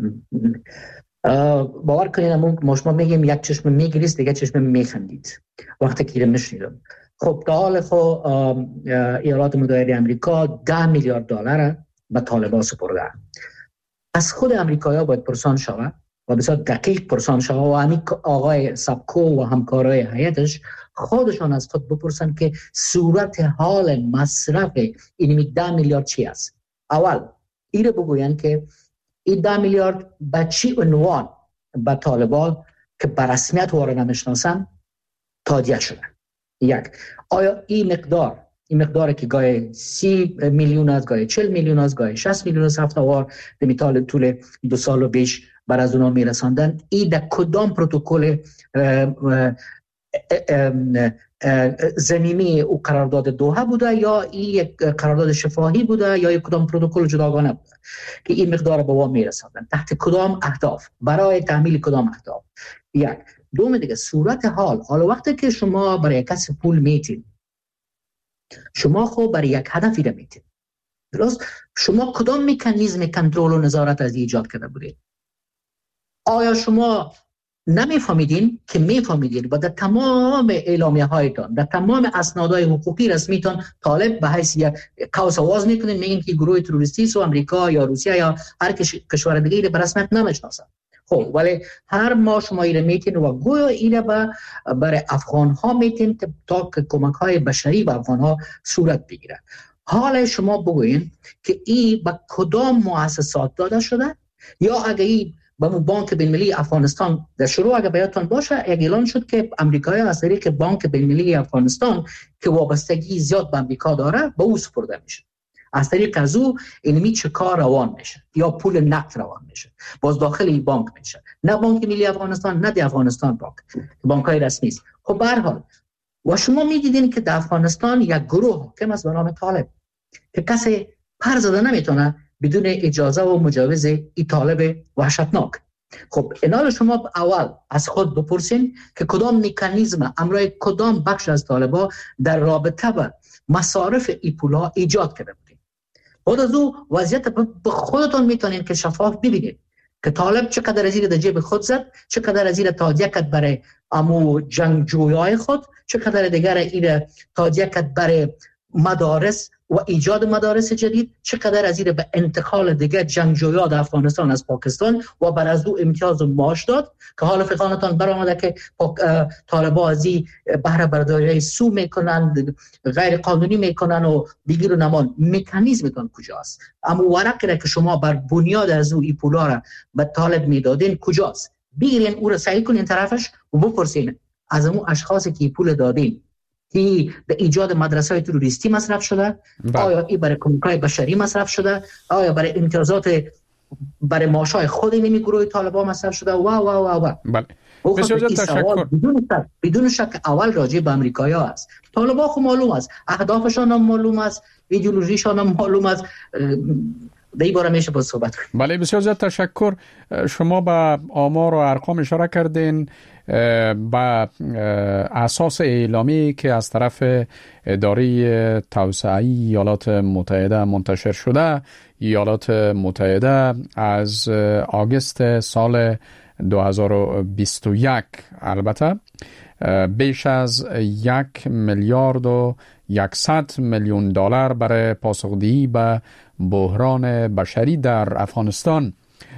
باور کنید ما شما میگیم یک چشم میگریست دیگه چشم میخندید وقتی که رو میشنیدم. خب در حال خب ایالات متحده آمریکا 10 میلیارد دلار به طالبان سپرده. از خود امریکایی‌ها باید پرسان شود و بسیار دقیق پرسان شود و همین آقای سابکو و همکارای هیئتش خودشان از خود بپرسن که صورت حال مصرف این 10 میلیارد چی است. اول این رو بگوین که این 10 میلیارد به چی عنوان به طالبان که به رسمیت او را نمیشناسن تادیه شده. یک، آیا این مقدار این مقدار که گاهی 30 میلیون است، گاهی 40 میلیون است، گاهی 60 میلیون است هفته‌وار در طول 2 سال و بیش بر از اونا میرساندن. این در کدام پروتکل زمینی او قرارداد دوحه بوده یا این یک قرارداد شفاهی بوده یا یک کدام پروتکل جداگانه بوده که این مقدار به وام میرساندن؟ تحت کدام اهداف؟ برای تحمیل کدام اهداف؟ یک. دوم دیگه صورت حال وقتی که شما برای کسی پول میتین، شما خب برای یک هدفی را میتین، درست؟ شما کدام مکانیزم کنترل و نظارت از ایجاد کرده بودید؟ آیا شما نمیفهمیدین که میفهمیدین و در تمام اعلامیه هایتان، در تمام اسنادهای حقوقی رسمیتان طالب به حیث یک قوس آواز میکنین، میگین که گروه تروریستی است و امریکا یا روسیه یا هر کشور دیگه به رسمیت نمیشناسن. خب ولی هر ما شما ایره میتین و گویا ایره برای افغان ها میتین تا که کمک های بشری به افغان ها صورت بگیره. حال شما بگوین که این به کدام مؤسسات داده شده، یا اگه این به بانک بین‌المللی افغانستان در شروع اگه بیاتون باشه، اعلان شد که امریکایی از طریق بانک بین‌المللی افغانستان که وابستگی زیاد به امریکا داره به او سپرده میشه، از طریق از او علمی چه کار روان میشه یا پول نقد روان میشه، باز داخل این بانک میشه، نه بانک ملی افغانستان نه دی افغانستان بانک های رسمی است. خب به هر حال و شما میدیدین که در افغانستان یک گروه حاکم است به نام طالب که کسی پر زده نمیتونه بدون اجازه و مجوز این طالب وحشتناک. خب اینال شما اول از خود بپرسین که کدام مکانیزم امرای کدام بخش از طالبا در رابطه با مصارف این پولها ایجاد کرده بودین. بعد از او وضعیت به خودتون میتونین که شفاف ببینید که طالب چقدر از این در جیب خود زد، چقدر از این تادیه کرد برای امو جنگجویای خود، چقدر دیگر این تادیه کرد برای مدارس و ایجاد مدارس جدید، چقدر از این به انتقال دیگه جنگجویان افغانستان از پاکستان و بر از او امتیاز و معاش داد که حالا فقانتان برآمده که طالبان از این بهره برداری سو میکنن، غیر قانونی میکنن و بگیر و نمان. مکانیزمتون کجاست؟ اما ورقی را که شما بر بنیاد از او این پولا را به طالب میدادین کجاست؟ بگیرین او را سعی کنین طرفش و بپرسین از اون اشخاصی که پول دادین که به ایجاد مدرسه‌های تروریستی مصرف شده، آیا این برای کمک‌های بشری مصرف شده، آیا برای امتیازات برای معاش‌های خود این گروه طالبان مصرف شده و بله. بسیار تشکر. بدون شک اول راجع به آمریکایی‌ها است. طالبان خب معلوم است، اهدافشان هم معلوم است، ایدئولوژیشان هم معلوم است. در این باره میشه با صحبت کنیم. بله بسیار زیاد تشکر. شما به آمار و ارقام اشاره کردین. با اساس اعلامی که از طرف اداره توسعه ایالات متحده منتشر شده، ایالات متحده از آگوست سال 2021 البته بیش از 1 میلیارد و 100 میلیون دلار برای پاسخدهی به بحران بشری در افغانستان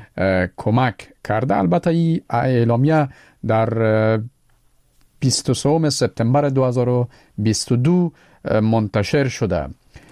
کمک کرده. البته این اعلامیه در 23 سپتامبر 2022 منتشر شده.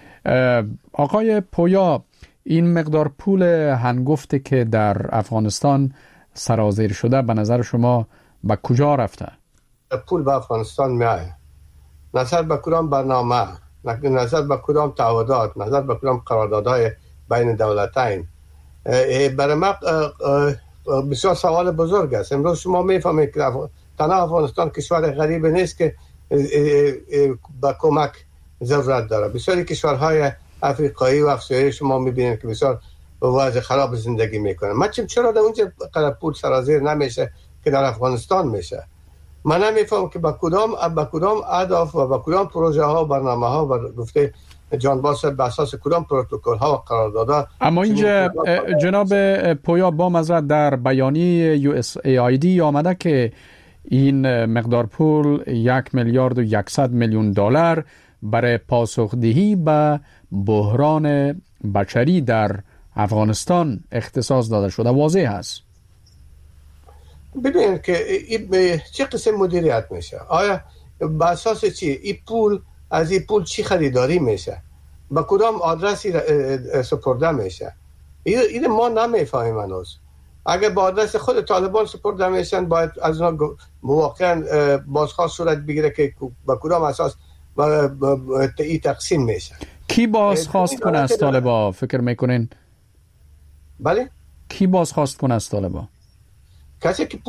آقای پویا، این مقدار پول هنگفته که در افغانستان سرازیر شده به نظر شما به کجا رفته؟ پول به افغانستان میایه، نظر به کدام برنامه، نظر به کدام تعهدات، نظر به کدام قراردادهای بین دولتین. برای ما بسیار سوال بزرگ است. امروز شما میفهمید که تنها افغانستان کشور غریب نیست که به کمک ضرورت داره. بسیاری کشورهای افریقایی و آسیایی شما میبینید که بسیار وضع خراب زندگی میکنن. ما چرا در اونجا قدر پول سرازیر نمیشه که در افغانستان میشه؟ من نمیفهم که با کدام اهداف و با کدام پروژه ها و برنامه ها و گفته جان باسط به اساس کدام پروتکل ها و قراردادها. اما اینجا جناب پویا با معذرت در بیانیه USAID آمده که این مقدار پول 1 میلیارد و 100 میلیون دلار برای پاسخدهی به بحران بشری در افغانستان اختصاص داده شده. واضح هست. ببینید که این چه قسم مدیریت میشه؟ آیا به اساس چی؟ این پول از این پول چی خریداری میشه؟ با کدام آدرسی سپرده میشه؟ این ما نمیفهمیم هنوز. اگر با آدرس خود طالبان سپرده میشن باید از اونها واقعا بازخواست صورت بگیره که با کدام اساس این تقسیم میشه. کی بازخواست کنه از طالبا فکر میکنین؟ بله؟ کی بازخواست کنه از طالبا؟ کسی که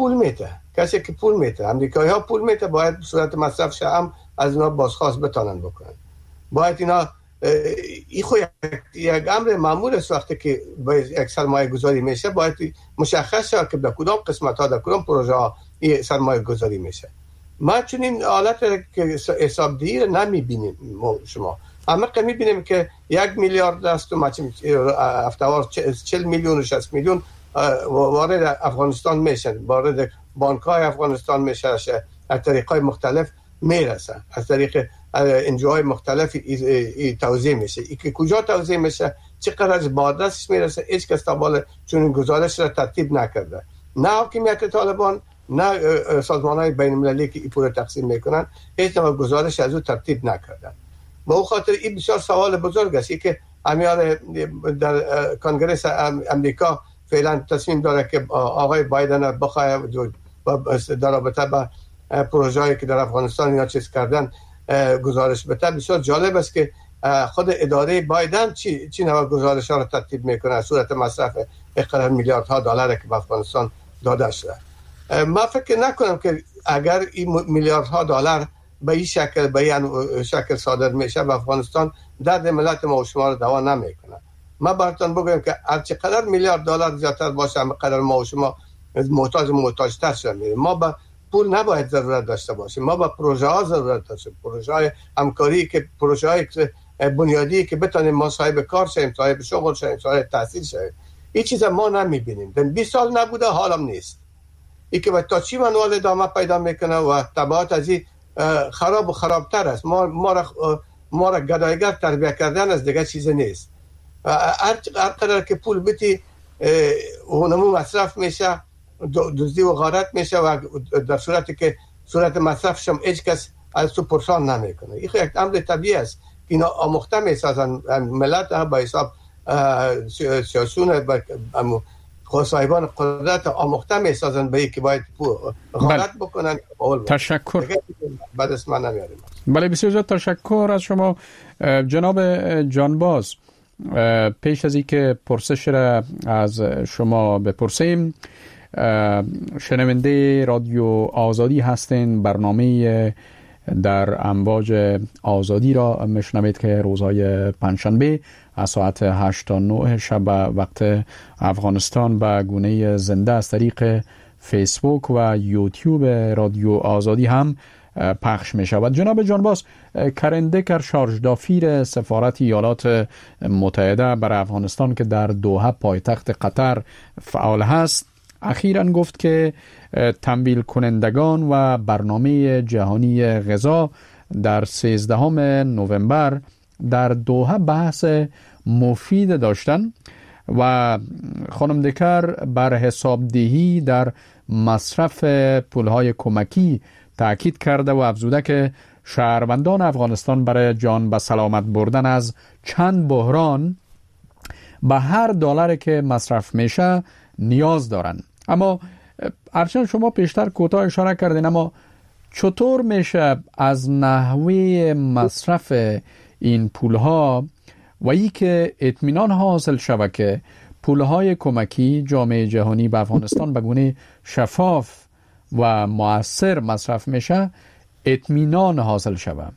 پول میده. امریکایی ها پول میده، باید به صورت مصرف هم از اینا بازخواست بتانن بکنن. باید اینا این خو یک امر معمول است. وقتی که یک سرمایه گذاری میشه باید مشخص شد که در کدام قسمت ها در کدام پروژه ها این سرمایه گذاری میشه. ما چون این حالت که حساب دهی رو نمیبینیم. شما همه که میبینیم که 1 میلیارد است و افتوار 40 میلیون و 60 میلیون وارد افغانستان میشن، وارد بانک های افغانستان میشه، از طریق های مختلف میرسه، از طریق انجوهای مختلف توزیع میشه. ای که کجا توزیع میشه، چقدر از بادرسش میرسه، هیچ کس تا بالا چون این گزارش را ترتیب نکرده. نه حاکمیت طالبان نه سازمان های بین المللی که این پول تقسیم میکنن هیچ نوع گزارش از او ترتیب نکردن. به او خاطر این بسیار سوال بزرگ است. ای که امیال در کنگره امریکا فعلا تصمیم داره که آقای بایدن بخواه در رابطه با پروژه‌ای که در افغانستان یا چیز کردن گزارش بده. بسیار جالب است که خود اداره بایدن چی نوع گزارش ها را ترتیب میکنه صورت مصرف اقدار میلیاردها دلار که به افغانستان داده شده. ما فکر نکنم که اگر این میلیاردها دلار به این شکل صادر میشه به افغانستان درد ملت ما و شما را دوا نمیکنه. ما براتون بگویم که هر چقدر میلیارد دلار زیادتر باشه همقدر ما و شما محتاج‌تر شدیم. ما به پول نباید ضرورت داشته باشیم، ما به پروژه ها ضرورت داشتیم، پروژه های همکاری که پروژه های بنیادی که بتونیم ما صاحب کار شیم، صاحب شغل شیم، صاحب تحصیل شیم. این چیزا ما نمیبینیم. در 20 سال نبوده، حالم نیست. این که تا چی منوال ادامه پیدا میکنه و تبعات از این خراب و خرابتر است. ما را گدایگر تربیه کردن از دیگه چیز نیست. هر قدر که پول بتی اونمو مصرف میشه، دزدی و غارت میشه و در صورتی که صورت مصرفش هم هیچ کس از تو پرسان نمیکنه. این یک امر طبیعی است. اینا آموخته میسازن ملت با حساب سیاسیون صاحبان قدرت آموخته میسازن به اینکه باید غارت بکنن. تشکر. بعد از من نمیاریم. بله بسیار زیاد تشکر از شما جناب جانباز. پیش از اینکه پرسش را از شما بپرسیم، شنونده رادیو آزادی هستین. برنامه در امواج آزادی را میشنوید که روزهای پنجشنبه از ساعت 8 تا 9 شب وقت افغانستان به گونه زنده از طریق فیسبوک و یوتیوب رادیو آزادی هم پخش می شود. جناب جانباز، کرندکر شارژدافیر سفارت ایالات متحده برای افغانستان که در دوحه پایتخت قطر فعال هست، اخیراً گفت که تمویل کنندگان و برنامه جهانی غذا در 13 نوامبر در دوحه بحث مفید داشتن و خانم دکر بر حسابدهی در مصرف پولهای کمکی تأکید کرده و افزوده که شهروندان افغانستان برای جان به سلامت بردن از چند بحران به هر دلار که مصرف میشه نیاز دارن. اما هرچند شما پیشتر کوتاه اشاره کردین، اما چطور میشه از نحوه مصرف این پولها و ای که اطمینان حاصل شود که پولهای کمکی جامعه جهانی به افغانستان به گونه شفاف و مؤثر مصرف میشه، اطمینان حاصل شود؟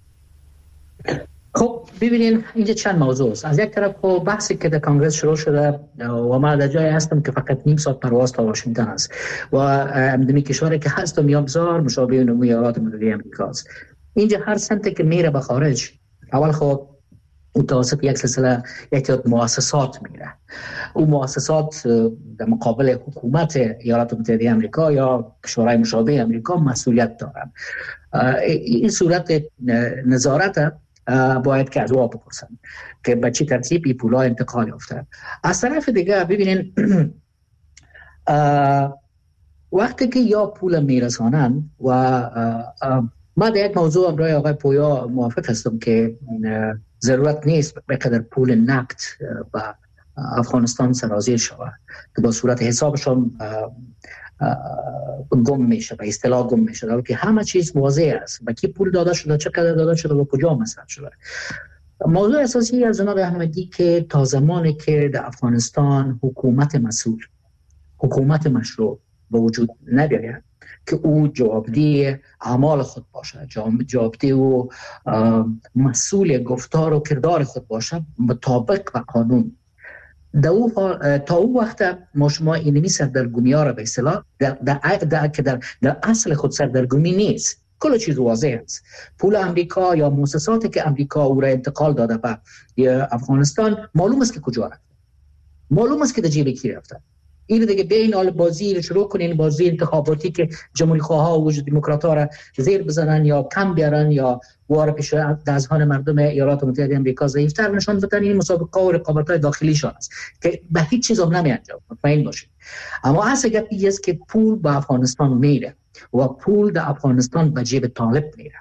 خب ببینین اینجا چند موضوع است. از یک طرف خب بحثی که در کانگرس شروع شده و ما در جای هستم که فقط نیم ساعت پرواز تا واشنگتن است و امی کشوری که هست میابزار مشابه نموی ایالات متحده آمریکا است. اینجا هر سنتی که میره به خارج اول خب توسط یک سلسله یک مؤسسات میره. اون مؤسسات در مقابل حکومت ایالات متحده آمریکا یا کشورهای مشابه آمریکا مسئولیت دارن. این صورت نظارت باید که از او بپرسن که به چه ترتیب این پولها انتقال یافته. از طرف دیگه ببینین وقتی که یا پول میرسانن و ما در یک موضوع امروی آقای پویا موافق هستم که ضرورت نیست به قدر پول نقد و افغانستان سرازیر شود که با صورت حسابشون گم میشه، به اصطلاح گم میشه، در که همه چیز واضح است، به کی پول داده شده، چقدر داده شده و کجا مصرف شده. موضوع اساسی از جناب احمدی که تا زمانی که در افغانستان حکومت مسئول، حکومت مشروع به وجود نیاید که او جوابدی اعمال خود باشه، جوابدی و مسئول گفتار و کردار خود باشه مطابق با قانون، تا او وقت ما شما اینمی سردرگمی ها را به اصطلاح که در اصل خود سردرگمی نیست، کل چیز واضح است. پول امریکا یا مؤسساتی که امریکا او را انتقال داده به افغانستان معلوم است که کجا رفت، معلوم است که در جیب کی رفته. این دیگه بین حال بازی شروع کنین، بازی انتخاباتی که جمهوری خواها و دموکرات ها را زیر بزنن یا کم بیارن یا وار پیش اذهان مردم ایالات متحده آمریکا ضعیف‌تر نشان بدن. این مسابقه و رقابت‌های داخلیشان است که به هیچ چیز هم نمی‌انجام، مطمئن باشید. اما اصل گپی است که پول به افغانستان میره و پول در افغانستان به جیب طالب میره،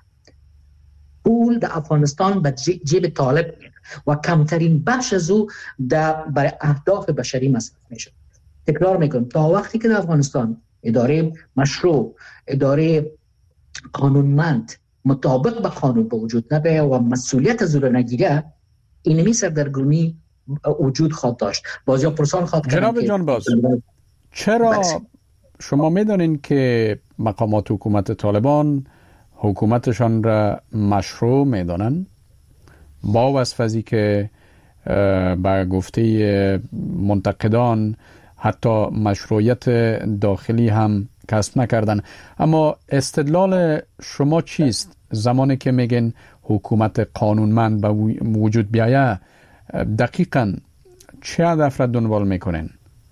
پول در افغانستان به جیب طالب میره و کمترین بخش از او برای اهداف بشری مصرف میشه. تکرار میکنم، تا وقتی که در افغانستان اداره مشروع، اداره قانونمند مطابق به قانون به وجود نبیه و مسئولیت از او را نگیره، اینمی سردرگمی وجود خواهد داشت. بازی پرسان خواهد کردن. جناب جانباز، چرا شما میدانین که مقامات حکومت طالبان حکومتشان را مشروع میدانن با وصفی که با گفته منتقدان حتی مشروعیت داخلی هم کسب نکردن؟ اما استدلال شما چیست زمانی که میگن حکومت قانونمند به وجود بیایه؟ دقیقاً چه هدف را دنبال میکنین؟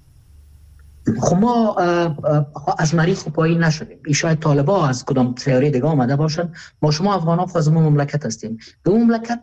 خب ما از مریخ پایین نشدیم. شاید طالبا از کدام تئوری دیگه آمده باشن. ما شما افغان‌ها خازم مملکت هستیم. به مملکت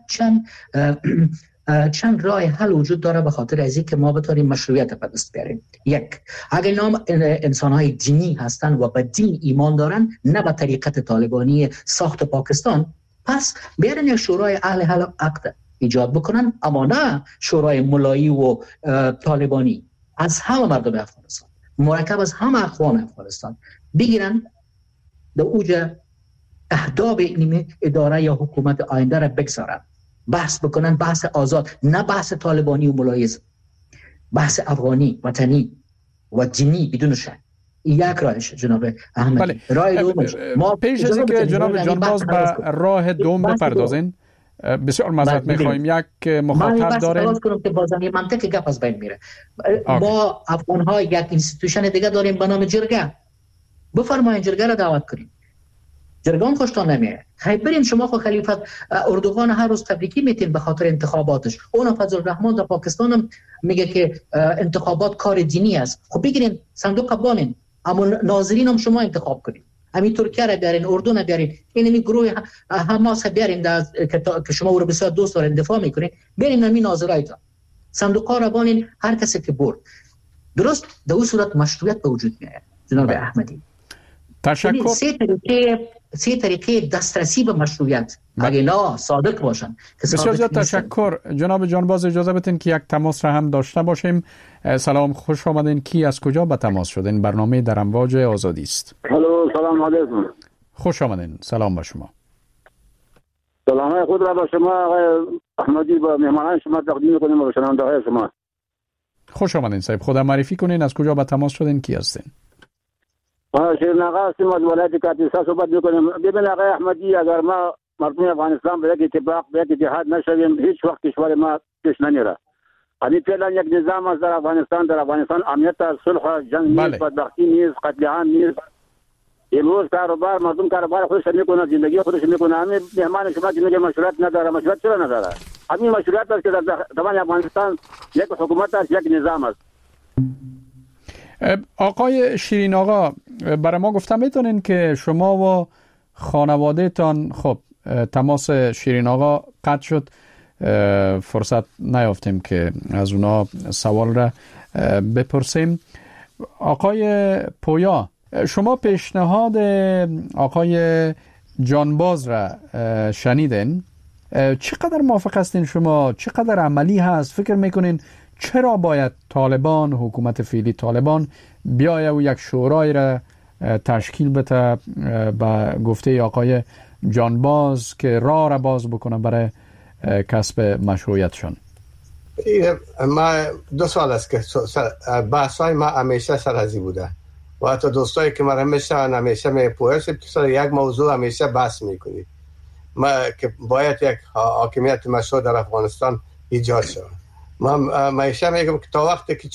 چند راه حل وجود داره به خاطر از اینکه ما بتونیم مشروعیت به دست بیاریم. یک، اگر نام انسان‌های دینی هستن و به دین ایمان دارن، نه به طریقت طالبانی ساخت پاکستان، پس بیارن یک شورای اهل حل و عقد ایجاد بکنن، اما نه شورای ملایی و طالبانی. از همه مردم افغانستان، مرکب از همه اخوان افغانستان بگیرن، در اوج اهداف این اداره یا حکومت آینده را بگذارن، بحث بکنن، بحث آزاد، نه بحث طالبانی و ملایز، بحث افغانی وطنی و دینی بدون شک. یک راهش جناب احمدی. بله. راه دومش ما پیش از اینکه جناب جانباز به راه دوم بپردازین، بسیار معذرت می‌خوایم، یک مخاطب داریم. من کنم که بازم یه منطق گپ از بین میره. ما افغان‌ها یک اینستیتوشن دیگه داریم به نام جرگه. بفرمایید جرگه را دعوت کنیم. جرگان خوشتان نمیاد. خیلی برین شما خو خلیفه اردوغان هر روز تبریکی میتین به خاطر انتخاباتش. اون فضل الرحمن در پاکستان هم میگه که انتخابات کار دینی است. خب بگیرین صندوق قبالین، اما ناظرین هم شما انتخاب کنین. همین ترکیه را بیارین، اردن را بیارین، این گروه حماس بیارین که شما او رو بسیار دوست دارین دفاع میکنین، بیارین همین ناظرایتان. صندوقا را بانین، هر کسی که برد. درست در اون صورت مشروعیت به وجود میاد. جناب احمدی، تشکر. سه طریقه دسترسی به مشروعیت اگه لا صادق باشن. بسیار زیاد تشکر. جناب جانباز، اجازه بدین که یک تماس را هم داشته باشیم. سلام، خوش آمدین. کی از کجا به تماس شدین؟ برنامه در امواج آزادی است. سلام علیکم. خوش آمدین. سلام با شما. سلام خود را با شما آقای احمدی با مهمانان شما تقدیم می‌کنیم و شنونده‌های شما. خوش آمدین صاحب. خودم معرفی کنین، از کجا به تماس شدین، کی هستین؟ شیرین آقا هستیم از ولایت کاپیسا صحبت می‌کنیم. ببین آقای احمدی، اگر ما مردم افغانستان به یک اتفاق به یک اتحاد نشویم، هیچ وقت کشور ما پیش نمیره. همین فعلا یک نظام از در افغانستان امنیت است، صلح، جنگ نیست، بدبختی نیست، قتل عام نیست. امروز کاروبار مردم کاروبار خودش میکنه، زندگی خودش میکنه. همین مهمان شما که میگه مشروعیت نداره، مشروعیت چرا نداره؟ همین مشروعیت است که در تمام افغانستان یک حکومت است، یک نظام است. آقای شیرین آقا، برای ما گفتم میتونین که شما و خانواده تان، خب تماس شیرین آقا قطع شد، فرصت نیافتیم که از اونا سوال را بپرسیم. آقای پویا، شما پیشنهاد آقای جانباز را شنیدین، چقدر موافق هستین شما؟ چقدر عملی هست؟ فکر میکنین چرا باید طالبان، حکومت فعلی طالبان بیایه و یک شورای را تشکیل بده به گفته آقای جانباز که راه را باز بکنه برای کسب مشروعیتشان؟ ما 2 سال است که بحث‌های ما همیشه سرازی بوده و حتی دوستایی که ما همیشه میپرسن سر یک موضوع همیشه بحث میکنید ما که باید یک حاکمیت مشروع در افغانستان ایجاد شود. ما همیشه میگم که تا وقتی که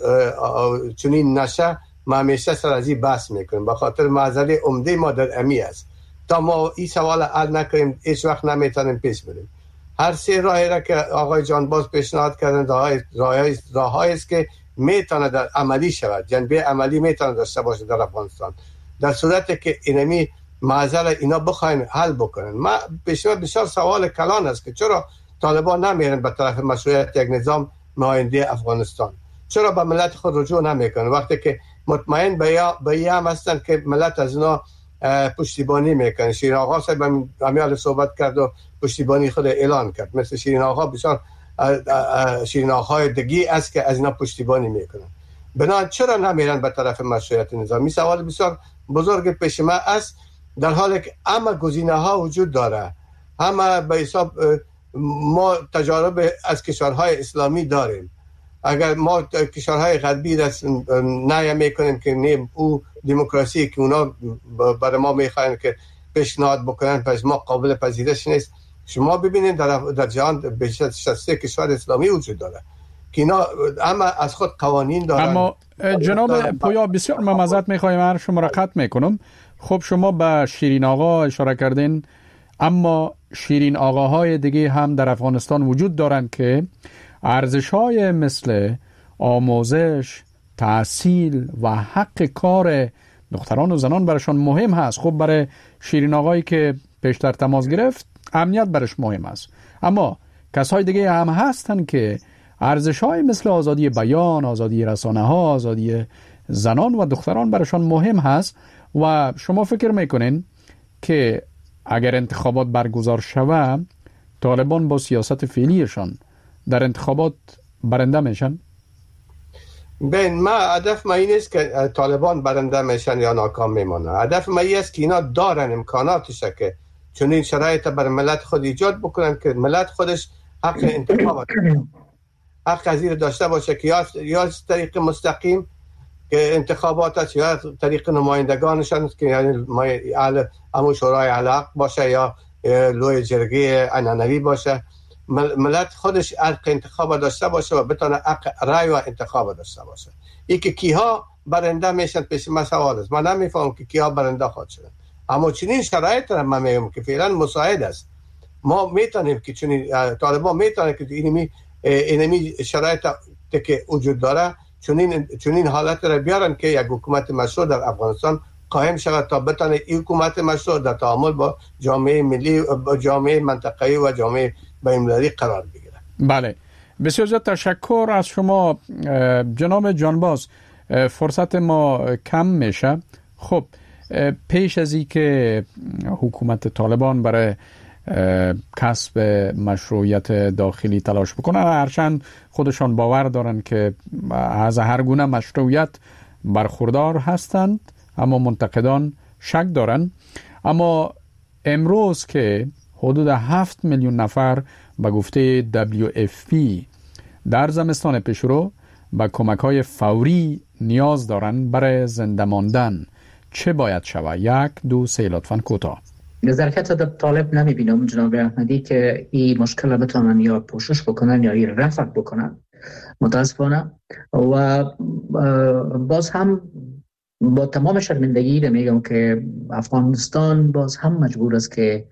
چنین نشه ما همیشه سرازی بحث میکنیم، به خاطر معضله عمده ما در امی است. تا ما این سوال حل نکنیم هیچ وقت نمیتونیم پیش بریم. هر 3 راهی را که آقای جانباز پیشنهاد کردن راههایی است که میتونه در عملی شود، جنبه عملی میتونه داشته باشه در افغانستان، در صورتی که اینمی معضله اینا بخواین حل بکنن. ما بسیار سوال کلان است که چرا طالبان نمیرن به طرف مشروعیت یک نظام نماینده افغانستان، چرا به ملت خود رجوع نمیکنن وقتی که مطمئن به این هم هستن که ملت از اینا پشتیبانی میکنه. شیرین آقا صاحب همیال صحبت کرد و پشتیبانی خود اعلان کرد، مثل شیرین آقا بسیار شیرین آقای دگی است که از اینا پشتیبانی میکنن. بنابراین چرا نمیرن به طرف مشروعیت نظامی؟ سوال بسیار بزرگ پیش ما است، در حالی که همه گزینه ها وجود داره، همه به حساب ما تجارب از کشورهای اسلامی داریم. اگر ما کشورهای غربی دست نه میکنیم که نیم او دموکراسی که اونا برای ما میخواین که پیشنهاد بکنن پس ما قابل پذیرش نیست. شما ببینید در جهان بیش از 60 کشور اسلامی وجود داره که اینا اما از خود قوانین دارن. اما جناب پویا بسیار معذرت میخوایم هر شما را قطع میکنم. خب شما به شیرین آقا اشاره کردین، اما شیرین آقاهای دیگه هم در افغانستان وجود دارند که ارزش‌های مثل آموزش، تحصیل و حق کار دختران و زنان برشان مهم هست. خب برای شیرین آقایی که پیشتر تماس گرفت امنیت برش مهم است، اما کسای دیگه هم هستن که ارزش‌های مثل آزادی بیان، آزادی رسانه‌ها، آزادی زنان و دختران برشان مهم هست. و شما فکر میکنین که اگر انتخابات برگزار شود طالبان با سیاست فعلیشان در انتخابات برنده میشن؟ بین ما هدف ما این است که طالبان برنده میشن یا ناکام میمانن. هدف ما این است که اینا دارن امکاناتش که چون این شرایط بر ملت خود ایجاد بکنن که ملت خودش حق انتخابات حق ازیر داشته باشه که یا طریق مستقیم که انتخابات است یا طریق نمایندگانشان که یعنی همون شورای علق باشه یا لوی جرگه عنعنوی باشه. ملت خودش حق انتخاب داشته باشه و بتونه حق رای و انتخاب داشته باشه. این که کیها برنده میشن پیش ما سوال است. من نمیفهم که کیها برنده خواهد شدن، اما چنین شرایط را من میگم که فعلا مساعد است. ما میتونیم که چنین طالبان میتونه که اینمی شرایط که وجود داره چنین حالت را بیارن که یک حکومت مشروع در افغانستان قائم شود تا بتونه این حکومت مشروع در تعامل با جامعه ملی، با جامعه منطقه‌ای و جامعه بین‌المللی قرار بگیره. بله، بسیار زیاد تشکر از شما جناب جانباز. فرصت ما کم میشه. خب پیش از این که حکومت طالبان برای کسب مشروعیت داخلی تلاش بکنن، هرچند خودشان باور دارن که از هر گونه مشروعیت برخوردار هستند، اما منتقدان شک دارن. اما امروز که حدود 7 میلیون نفر به گفته WFP در زمستان پیشرو به کمک‌های فوری نیاز دارن برای زنده ماندن، چه باید شود؟ 1 2 3 لطفاً کوتاه. نظرکت طالب نمیبینم جناب احمدی که این مشکل بتونن یا پوشش بکنن یا این رفع بکنن، متاسفانه. و باز هم با تمام شرمندگی میگم که افغانستان باز هم مجبور است که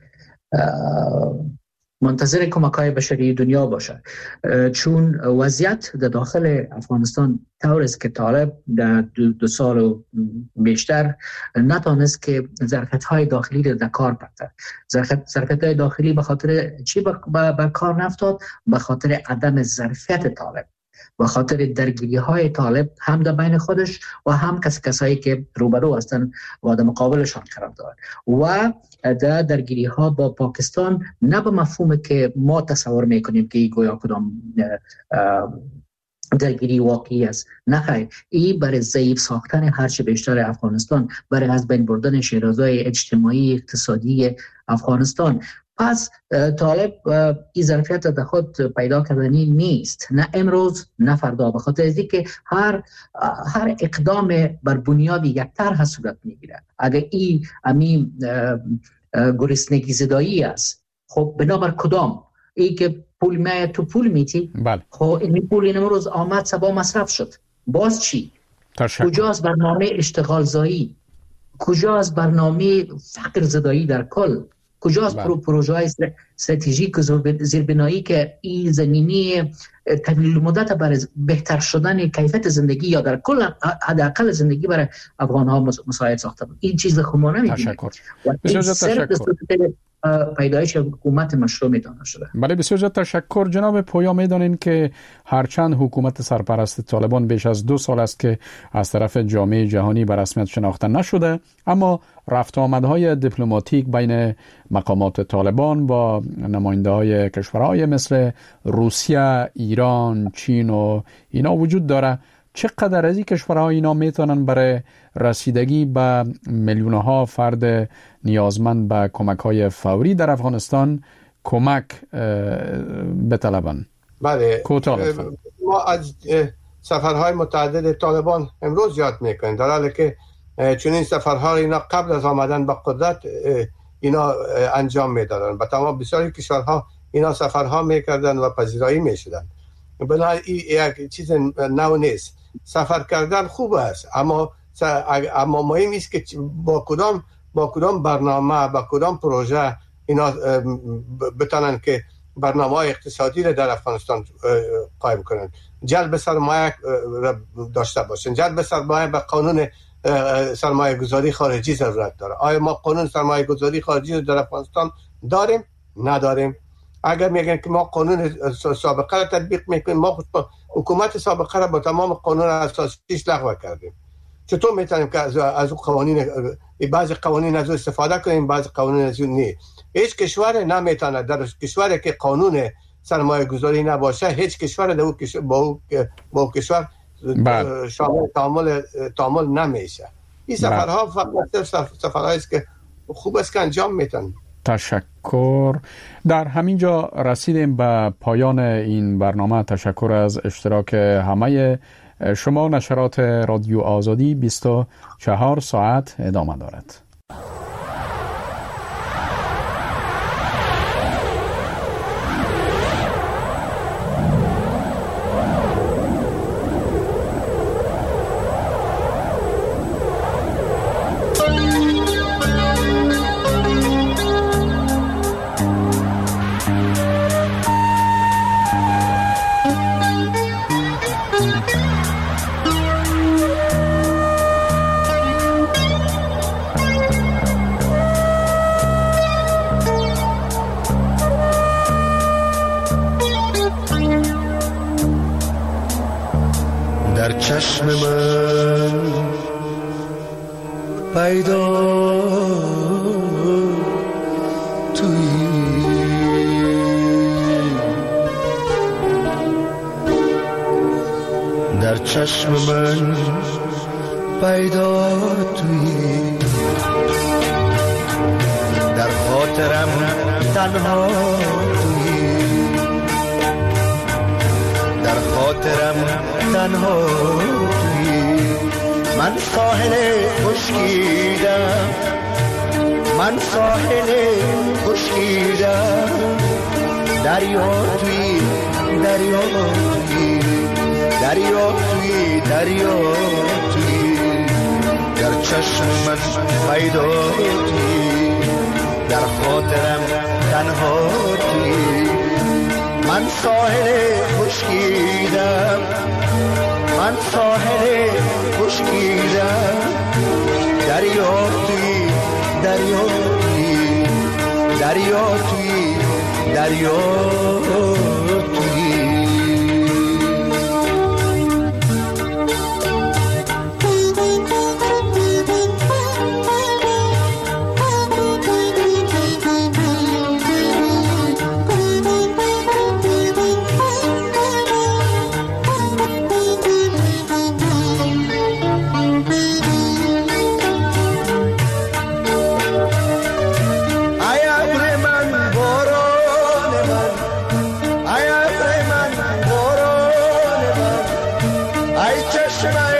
منتظر کمک‌های بشری دنیا باشه، چون وضعیت در داخل افغانستان طور است که طالب در 2 سال و بیشتر نتونست که ظرفیت‌های داخلی را در کار ببره. ظرفیت‌های داخلی به خاطر چی به کار نفتاد؟ به خاطر عدم ظرفیت طالب، به خاطر درگیری‌های طالب هم در بین خودش و هم کسایی که روبرو هستن و در مقابلشان قرار دارن، و درگیری‌ها با پاکستان نه به مفهوم که ما تصور میکنیم که گویا کدام درگیری واقعی است. نه خیر، این برای ضعیف ساختن هرچه بیشتر افغانستان، برای از بین بردن شیرازهای اجتماعی اقتصادی افغانستان. پس طالب این ظرفیت در خود پیدا کردنی نیست، نه امروز نه فردا، به خاطر اینکه هر اقدام بر بنیاد یک طرح صورت میگیره. اگر این گرسنگی زدایی است، خب بنابر کدام؟ ای که پول میاد تو پول میتی، خب این پول امروز آمد سبا مصرف شد، باز چی؟ کجاست برنامه اشتغال زایی؟ کجاست برنامه فقر زدایی در کل؟ کجاست پروژه های استراتژیک زیربنایی که این زمینی طویل مدت برای بهتر شدن کیفیت زندگی یا در کل حداقل زندگی برای افغان ها مساعد ساخته بود؟ این چیز خب نمی‌بینیم. تشکر. بسیار تشکر. پیدایش حکومت مشروع میدانه شده. بله، بسیار زیاد تشکر. جناب پویا، میدانین که هرچند حکومت سرپرست طالبان بیش از 2 سال است که از طرف جامعه جهانی به رسمیت شناخته نشده، اما رفت آمدهای دیپلماتیک بین مقامات طالبان با نماینده های کشورهای مثل روسیه، ایران، چین و اینا وجود داره. چقدر از این کشورها اینا میتونن برای رسیدگی به میلیونها فرد نیازمند به کمک‌های فوری در افغانستان کمک بطلبن؟ بله، ما از سفرهای متعدد طالبان امروز یاد میکنیم، در حالی که چون این سفرها اینا قبل از آمدن به قدرت اینا انجام میدادن. به تمام بسیاری کشورها اینا سفرها میکردن و پذیرایی میشدن. بنابراین یک چیز نو نیست. سفر کردن خوب است، اما مهم است که با کدام برنامه، با کدام پروژه اینا بتونن که برنامه‌های اقتصادی را در افغانستان قائم کنند، جلب سرمایه داشته باشند. جلب سرمایه به قانون سرمایه گذاری خارجی ضرورت داره. آیا ما قانون سرمایه گذاری خارجی رو در افغانستان داریم؟ نداریم. اگر میگن که ما قانون سابقه را تطبیق میکنیم، ما حکومت سابقه را با تمام قانون اساسیش لغو کردیم. چطور میتونیم که از قوانین، بعضی قوانین از استفاده کنیم، بعضی قوانین از نه؟ هیچ کشور نمیتونه، در کشوری که قانون سرمایه گذاری نباشه، هیچ کشور با کشور شامل تعامل نمیشه. این سفرها فقط سفرهایی است که خوب است که انجام میتن. تشکر. در همین جا رسیدیم به پایان این برنامه. تشکر از اشتراک همه شما. نشرات رادیو آزادی 24 ساعت ادامه دارد. چشم من پیدا تویی، در چشم من پیدا تویی، در خاطرم تنها تویی، در خاطرم تنها تویی. من ساحل خشکیدم، من ساحل خشکیدم، دریا تویی، دریا تویی، دریا تویی، دریا تویی، در چشم من پیدا تویی، در خاطرم تنها تویی. من ساحل خشکیدم، من ساحل خشکیدم، دریا تویی، دریا تویی، دریا تویی، دریا تویی. شنای